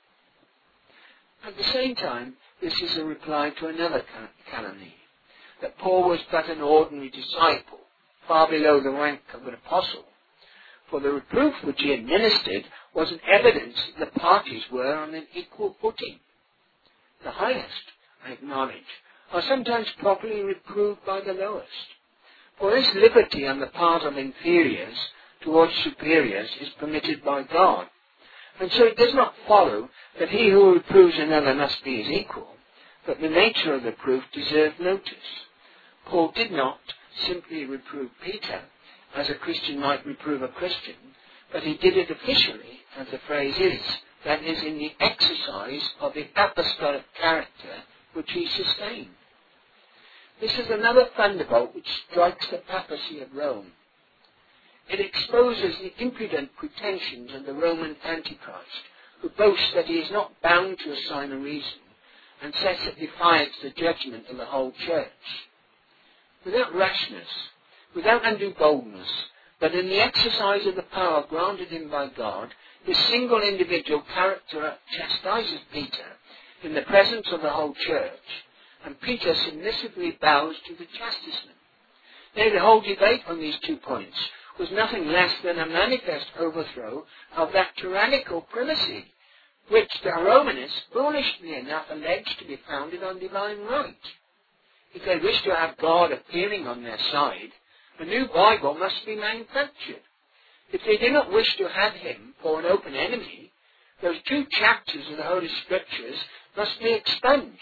At the same time, this is a reply to another calumny, that Paul was but an ordinary disciple, far below the rank of an apostle. For the reproof which he administered was an evidence that the parties were on an equal footing. The highest, I acknowledge, are sometimes properly reproved by the lowest. For this liberty on the part of inferiors towards superiors is permitted by God. And so it does not follow that he who reproves another must be his equal, but the nature of the proof deserved notice. Paul did not simply reprove Peter, as a Christian might reprove a Christian, but he did it officially, as the phrase is, that is, in the exercise of the apostolic character which he sustained. This is another thunderbolt which strikes the papacy of Rome. It exposes the impudent pretensions of the Roman Antichrist, who boasts that he is not bound to assign a reason, and sets at defiance the judgment of the whole church. Without rashness, without undue boldness, but in the exercise of the power granted him by God, this single individual character chastises Peter in the presence of the whole church, and Peter submissively bows to the chastisement. Nay, the whole debate on these 2 points was nothing less than a manifest overthrow of that tyrannical primacy, which the Romanists foolishly enough alleged to be founded on divine right. If they wish to have God appearing on their side, a new Bible must be manufactured. If they do not wish to have him for an open enemy, those 2 chapters of the Holy Scriptures must be expunged.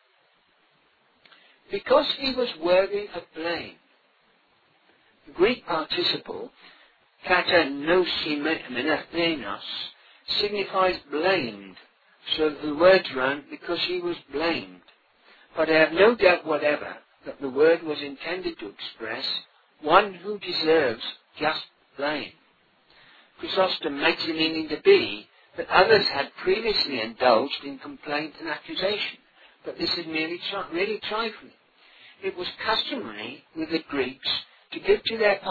Because he was worthy of blame. The Greek participle, katanosymenos, signifies blamed, so the words run, because he was blamed. But I have no doubt whatever that the word was intended to express one who deserves just blame. Chrysostom makes the meaning to be that others had previously indulged in complaint and accusation, but this is really trifling. It was customary with the Greeks to give to their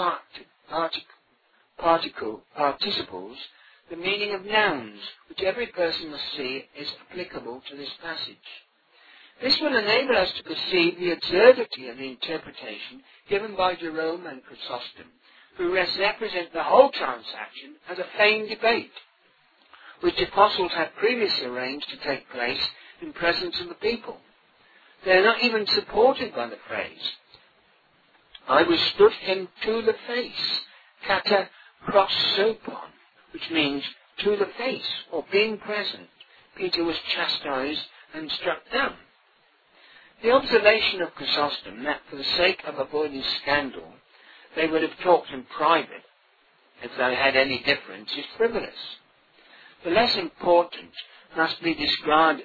participles the meaning of nouns, which every person must see is applicable to this passage. This will enable us to perceive the absurdity of the interpretation given by Jerome and Chrysostom, who represent the whole transaction as a feigned debate, which the apostles had previously arranged to take place in presence of the people. They are not even supported by the phrase, I withstood him to the face, kata prosopon, which means to the face, or being present. Peter was chastised and struck down. The observation of Chrysostom that for the sake of avoiding scandal, they would have talked in private, if they had any difference, is frivolous. The less important must be discarded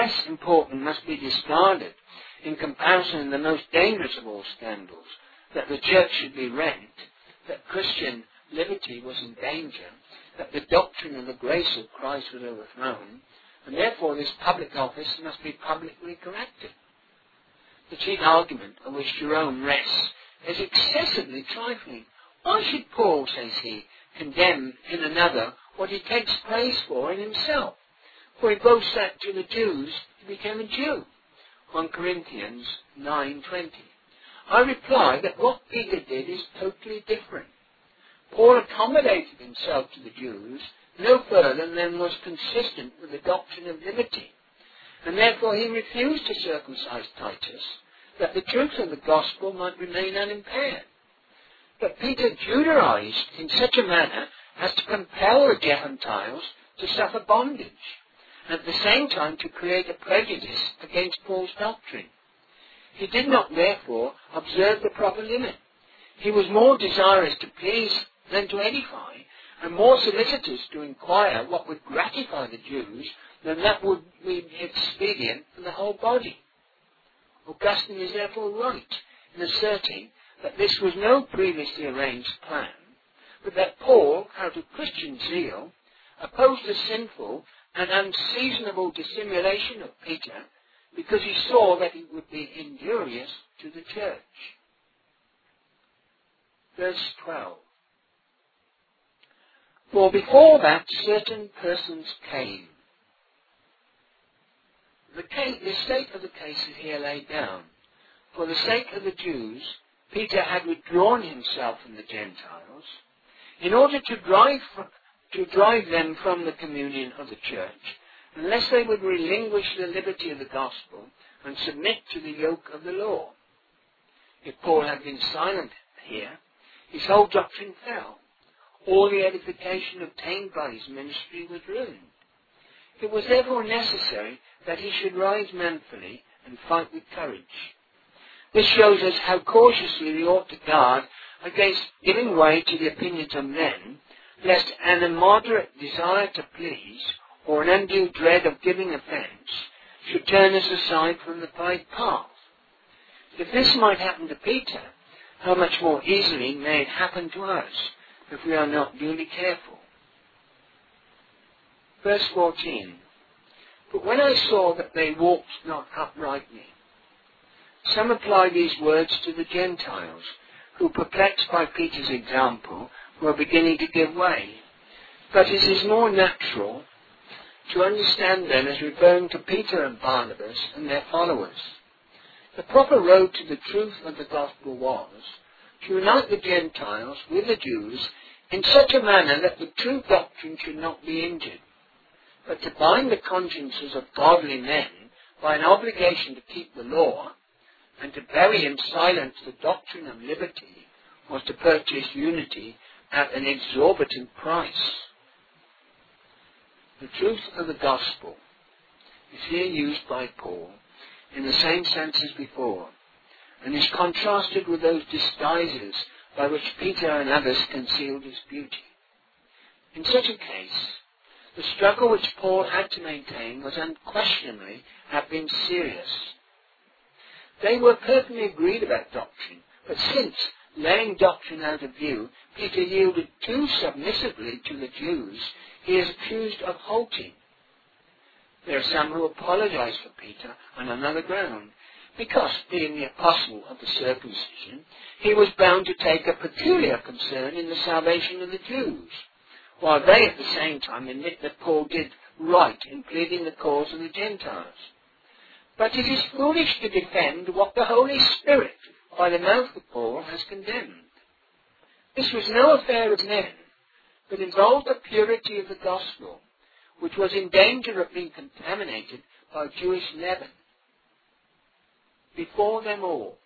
in comparison to the most dangerous of all scandals, that the church should be rent, that Christian liberty was in danger, that the doctrine of the grace of Christ was overthrown, and therefore this public office must be publicly corrected. The chief argument on which Jerome rests is excessively trifling. Why should Paul, says he, condemn in another what he takes praise for in himself? For he boasts that to the Jews he became a Jew. 1 Corinthians 9:20. I reply that what Peter did is totally different. Paul accommodated himself to the Jews no further than was consistent with the doctrine of liberty, and therefore he refused to circumcise Titus, that the truth of the gospel might remain unimpaired. But Peter Judaized in such a manner as to compel the Gentiles to suffer bondage, and at the same time to create a prejudice against Paul's doctrine. He did not, therefore, observe the proper limit. He was more desirous to please than to edify, and more solicitous to inquire what would gratify the Jews than that would be expedient for the whole body. Augustine is therefore right in asserting that this was no previously arranged plan, but that Paul, out of Christian zeal, opposed the sinful and unseasonable dissimulation of Peter, because he saw that it would be injurious to the church. Verse 12. For before that certain persons came. The state of the case is here laid down. For the sake of the Jews, Peter had withdrawn himself from the Gentiles in order to drive them from the communion of the church, unless they would relinquish the liberty of the gospel and submit to the yoke of the law. If Paul had been silent here, his whole doctrine fell. All the edification obtained by his ministry was ruined. It was therefore necessary that he should rise manfully and fight with courage. This shows us how cautiously we ought to guard against giving way to the opinions of men, lest an immoderate desire to please or an undue dread of giving offence should turn us aside from the right path. If this might happen to Peter, how much more easily may it happen to us if we are not duly careful. Verse 14. But when I saw that they walked not uprightly. Some apply these words to the Gentiles, who, perplexed by Peter's example, were beginning to give way. But it is more natural to understand them as referring to Peter and Barnabas and their followers. The proper road to the truth of the gospel was to unite the Gentiles with the Jews in such a manner that the true doctrine should not be injured, but to bind the consciences of godly men by an obligation to keep the law, and to bury in silence the doctrine of liberty was to purchase unity at an exorbitant price. The truth of the gospel is here used by Paul in the same sense as before, and is contrasted with those disguises by which Peter and others concealed his beauty. In such a case, the struggle which Paul had to maintain was unquestionably have been serious. They were perfectly agreed about doctrine, but since, laying doctrine out of view, Peter yielded too submissively to the Jews, he is accused of halting. There are some who apologize for Peter on another ground, because, being the apostle of the circumcision, he was bound to take a peculiar concern in the salvation of the Jews, while they at the same time admit that Paul did right in pleading the cause of the Gentiles. But it is foolish to defend what the Holy Spirit, by the mouth of Paul, has condemned. This was no affair of men, but involved the purity of the gospel, which was in danger of being contaminated by Jewish leaven. Before them all.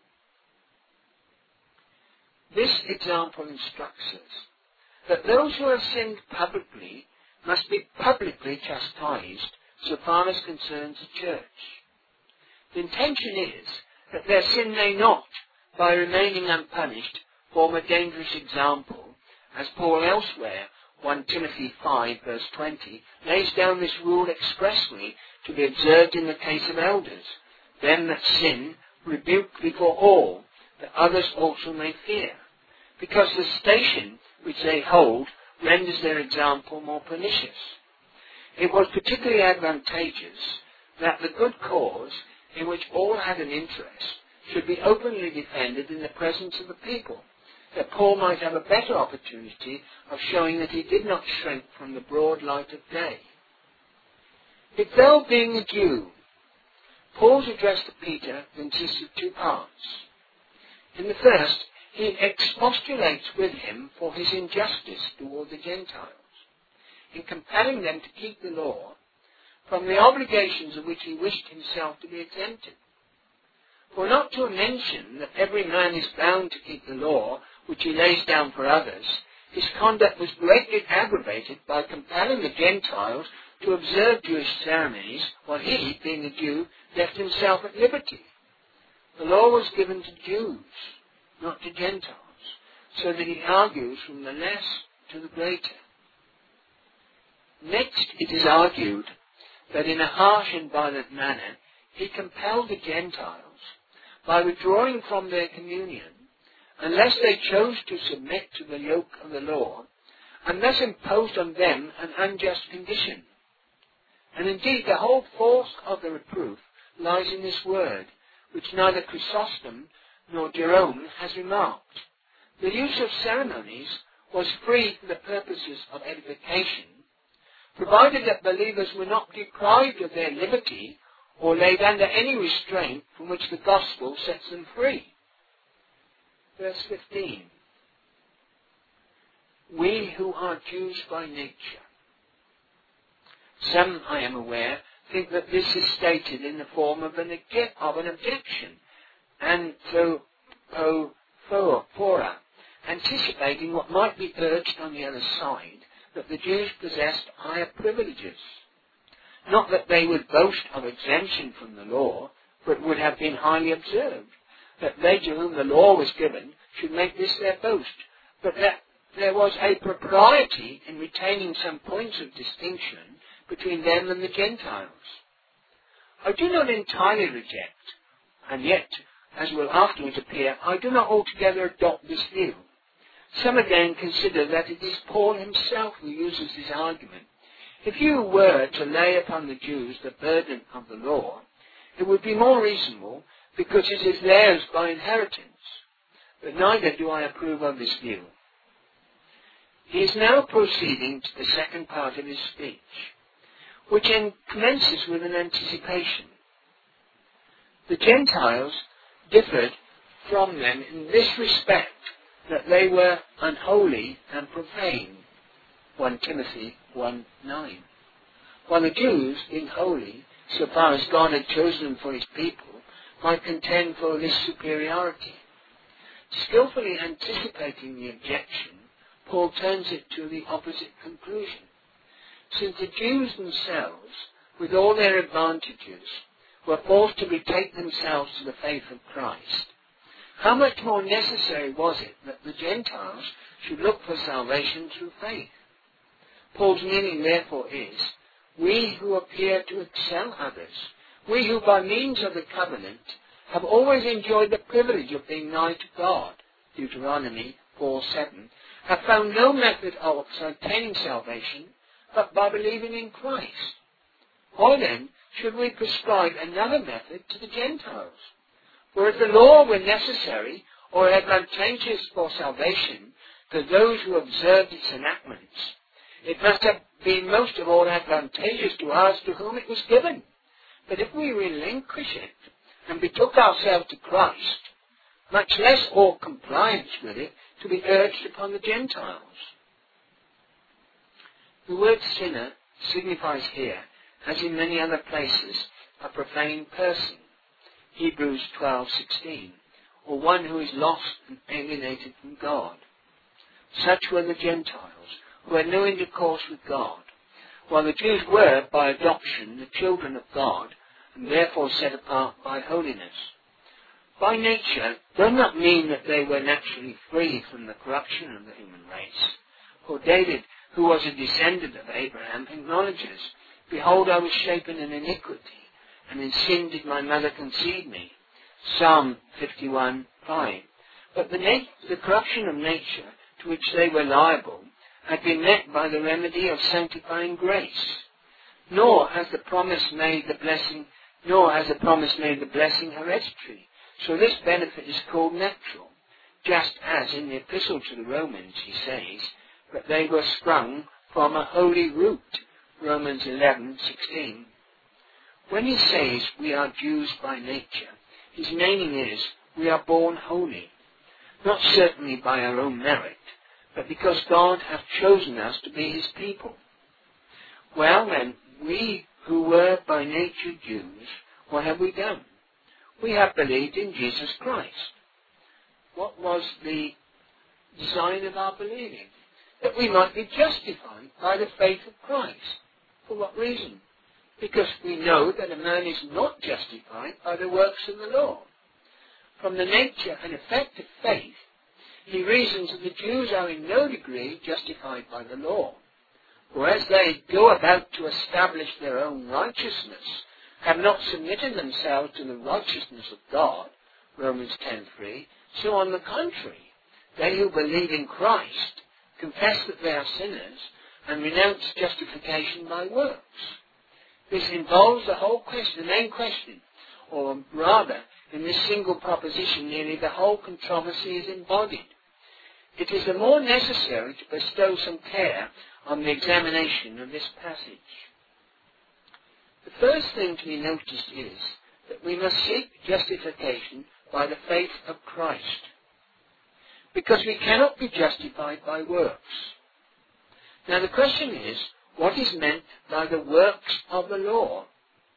This example instructs us that those who have sinned publicly must be publicly chastised so far as concerns the church. The intention is that their sin may not, by remaining unpunished, form a dangerous example, as Paul elsewhere, 1 Timothy 5 verse 20, lays down this rule expressly to be observed in the case of elders. Them that sin, rebuke before all, that others also may fear, because the station which they hold renders their example more pernicious. It was particularly advantageous that the good cause, in which all had an interest, should be openly defended in the presence of the people, that Paul might have a better opportunity of showing that he did not shrink from the broad light of day. It fell being a Jew. Paul's address to Peter consists of two parts. In the first, he expostulates with him for his injustice toward the Gentiles, in compelling them to keep the law from the obligations of which he wished himself to be exempted. For not to mention that every man is bound to keep the law which he lays down for others, his conduct was greatly aggravated by compelling the Gentiles to observe Jewish ceremonies, while he, being a Jew, left himself at liberty. The law was given to Jews, not to Gentiles, so that he argues from the less to the greater. Next, it is argued that in a harsh and violent manner he compelled the Gentiles, by withdrawing from their communion, unless they chose to submit to the yoke of the law, and thus imposed on them an unjust condition. And indeed the whole force of the reproof lies in this word, which neither Chrysostom nor Jerome has remarked. The use of ceremonies was free for the purposes of edification, provided that believers were not deprived of their liberty or laid under any restraint from which the gospel sets them free. Verse 15. We who are Jews by nature. Some, I am aware, think that this is stated in the form of an objection, anthropophora, anticipating what might be urged on the other side, that the Jews possessed higher privileges. Not that they would boast of exemption from the law, but would have been highly observed, that they to whom the law was given should make this their boast, but that there was a propriety in retaining some points of distinction between them and the Gentiles. I do not entirely reject, and yet, as will afterwards appear, I do not altogether adopt this view. Some again consider that it is Paul himself who uses this argument. If you were to lay upon the Jews the burden of the law, it would be more reasonable, because it is theirs by inheritance. But neither do I approve of this view. He is now proceeding to the second part of his speech, which commences with an anticipation. The Gentiles differed from them in this respect, that they were unholy and profane. 1 Timothy 1:9. While the Jews, being holy, so far as God had chosen them for his people, might contend for this superiority. Skillfully anticipating the objection, Paul turns it to the opposite conclusion. Since the Jews themselves, with all their advantages, were forced to betake themselves to the faith of Christ, how much more necessary was it that the Gentiles should look for salvation through faith? Paul's meaning, therefore, is, we who appear to excel others, we who by means of the covenant have always enjoyed the privilege of being nigh to God, Deuteronomy 4:7, have found no method of obtaining salvation but by believing in Christ. Why then should we prescribe another method to the Gentiles? For if the law were necessary or advantageous for salvation to those who observed its enactments, it must have been most of all advantageous to us to whom it was given. But if we relinquish it and betook ourselves to Christ, much less ought compliance with it to be urged upon the Gentiles. The word sinner signifies here, as in many other places, a profane person, Hebrews 12:16, or one who is lost and alienated from God. Such were the Gentiles, who had no intercourse with God, while the Jews were, by adoption, the children of God, and therefore set apart by holiness. By nature does not mean that they were naturally free from the corruption of the human race. For David, who was a descendant of Abraham, acknowledges, behold, I was shapen in iniquity, and in sin did my mother conceive me. Psalm 51:5. But the corruption of nature to which they were liable had been met by the remedy of sanctifying grace. Nor has the promise made the blessing hereditary. So this benefit is called natural, just as in the epistle to the Romans he says, that they were sprung from a holy root, Romans 11:16. When he says we are Jews by nature, his meaning is we are born holy, not certainly by our own merit, but because God hath chosen us to be his people. Well then, we who were by nature Jews, what have we done? We have believed in Jesus Christ. What was the design of our believing? That we might be justified by the faith of Christ. For what reason? Because we know that a man is not justified by the works of the law. From the nature and effect of faith, he reasons that the Jews are in no degree justified by the law. For as they go about to establish their own righteousness, have not submitted themselves to the righteousness of God, Romans 10:3, so on the contrary, they who believe in Christ confess that they are sinners and renounce justification by works. This involves the main question, or rather, in this single proposition nearly the whole controversy is embodied. It is the more necessary to bestow some care on the examination of this passage. The first thing to be noticed is that we must seek justification by the faith of Christ, because we cannot be justified by works. Now the question is, what is meant by the works of the law?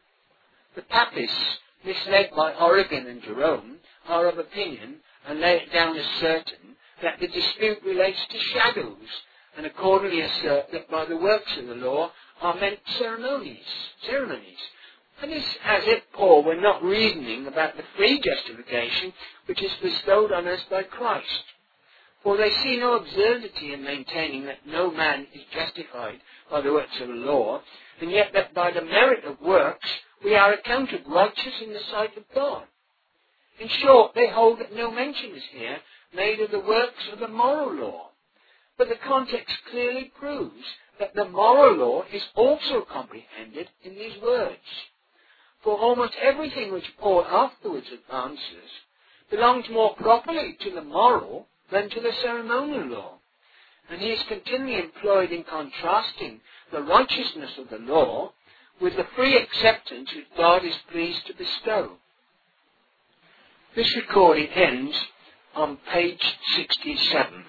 The Papists, misled by Origen and Jerome, are of opinion, and lay it down as certain, that the dispute relates to shadows, and accordingly assert that by the works of the law are meant ceremonies. And it's as if Paul were not reasoning about the free justification which is bestowed on us by Christ. For they see no absurdity in maintaining that no man is justified by the works of the law, and yet that by the merit of works we are accounted righteous in the sight of God. In short, they hold that no mention is here made of the works of the moral law. But the context clearly proves that the moral law is also comprehended in these words. For almost everything which Paul afterwards advances belongs more properly to the moral than to the ceremonial law, and he is continually employed in contrasting the righteousness of the law with the free acceptance which God is pleased to bestow. This recording ends on page 67.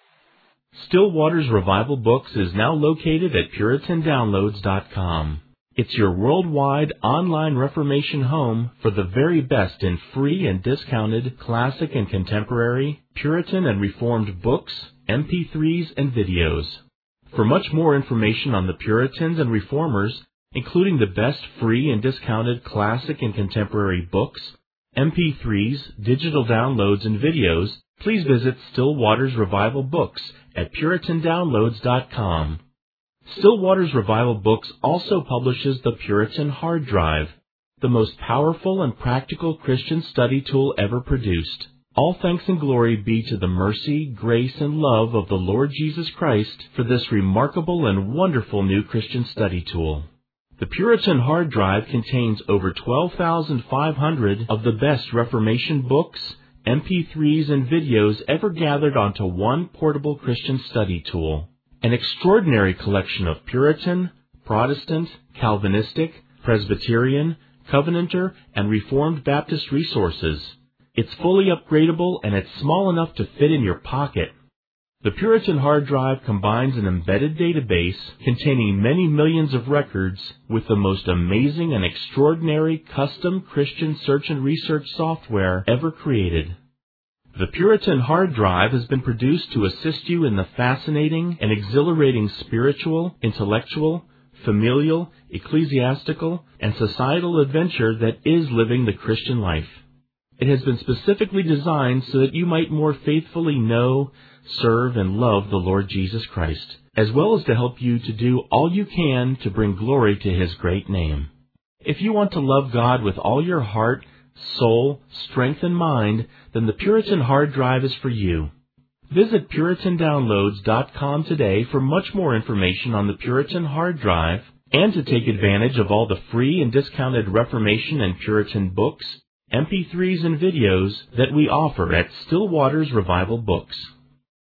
Still Waters Revival Books is now located at PuritanDownloads.com. It's your worldwide online Reformation home for the very best in free and discounted classic and contemporary, Puritan and Reformed books, MP3s, and videos. For much more information on the Puritans and Reformers, including the best free and discounted classic and contemporary books, MP3s, digital downloads, and videos, please visit Still Waters Revival Books at PuritanDownloads.com. Still Waters Revival Books also publishes the Puritan Hard Drive, the most powerful and practical Christian study tool ever produced. All thanks and glory be to the mercy, grace, and love of the Lord Jesus Christ for this remarkable and wonderful new Christian study tool. The Puritan Hard Drive contains over 12,500 of the best Reformation books, MP3s, and videos ever gathered onto one portable Christian study tool. An extraordinary collection of Puritan, Protestant, Calvinistic, Presbyterian, Covenanter, and Reformed Baptist resources. It's fully upgradable and it's small enough to fit in your pocket. The Puritan Hard Drive combines an embedded database containing many millions of records with the most amazing and extraordinary custom Christian search and research software ever created. The Puritan Hard Drive has been produced to assist you in the fascinating and exhilarating spiritual, intellectual, familial, ecclesiastical, and societal adventure that is living the Christian life. It has been specifically designed so that you might more faithfully know, serve, and love the Lord Jesus Christ, as well as to help you to do all you can to bring glory to His great name. If you want to love God with all your heart, soul, strength, and mind, then the Puritan Hard Drive is for you. Visit PuritanDownloads.com today for much more information on the Puritan Hard Drive and to take advantage of all the free and discounted Reformation and Puritan books, MP3s, and videos that we offer at Still Waters Revival Books.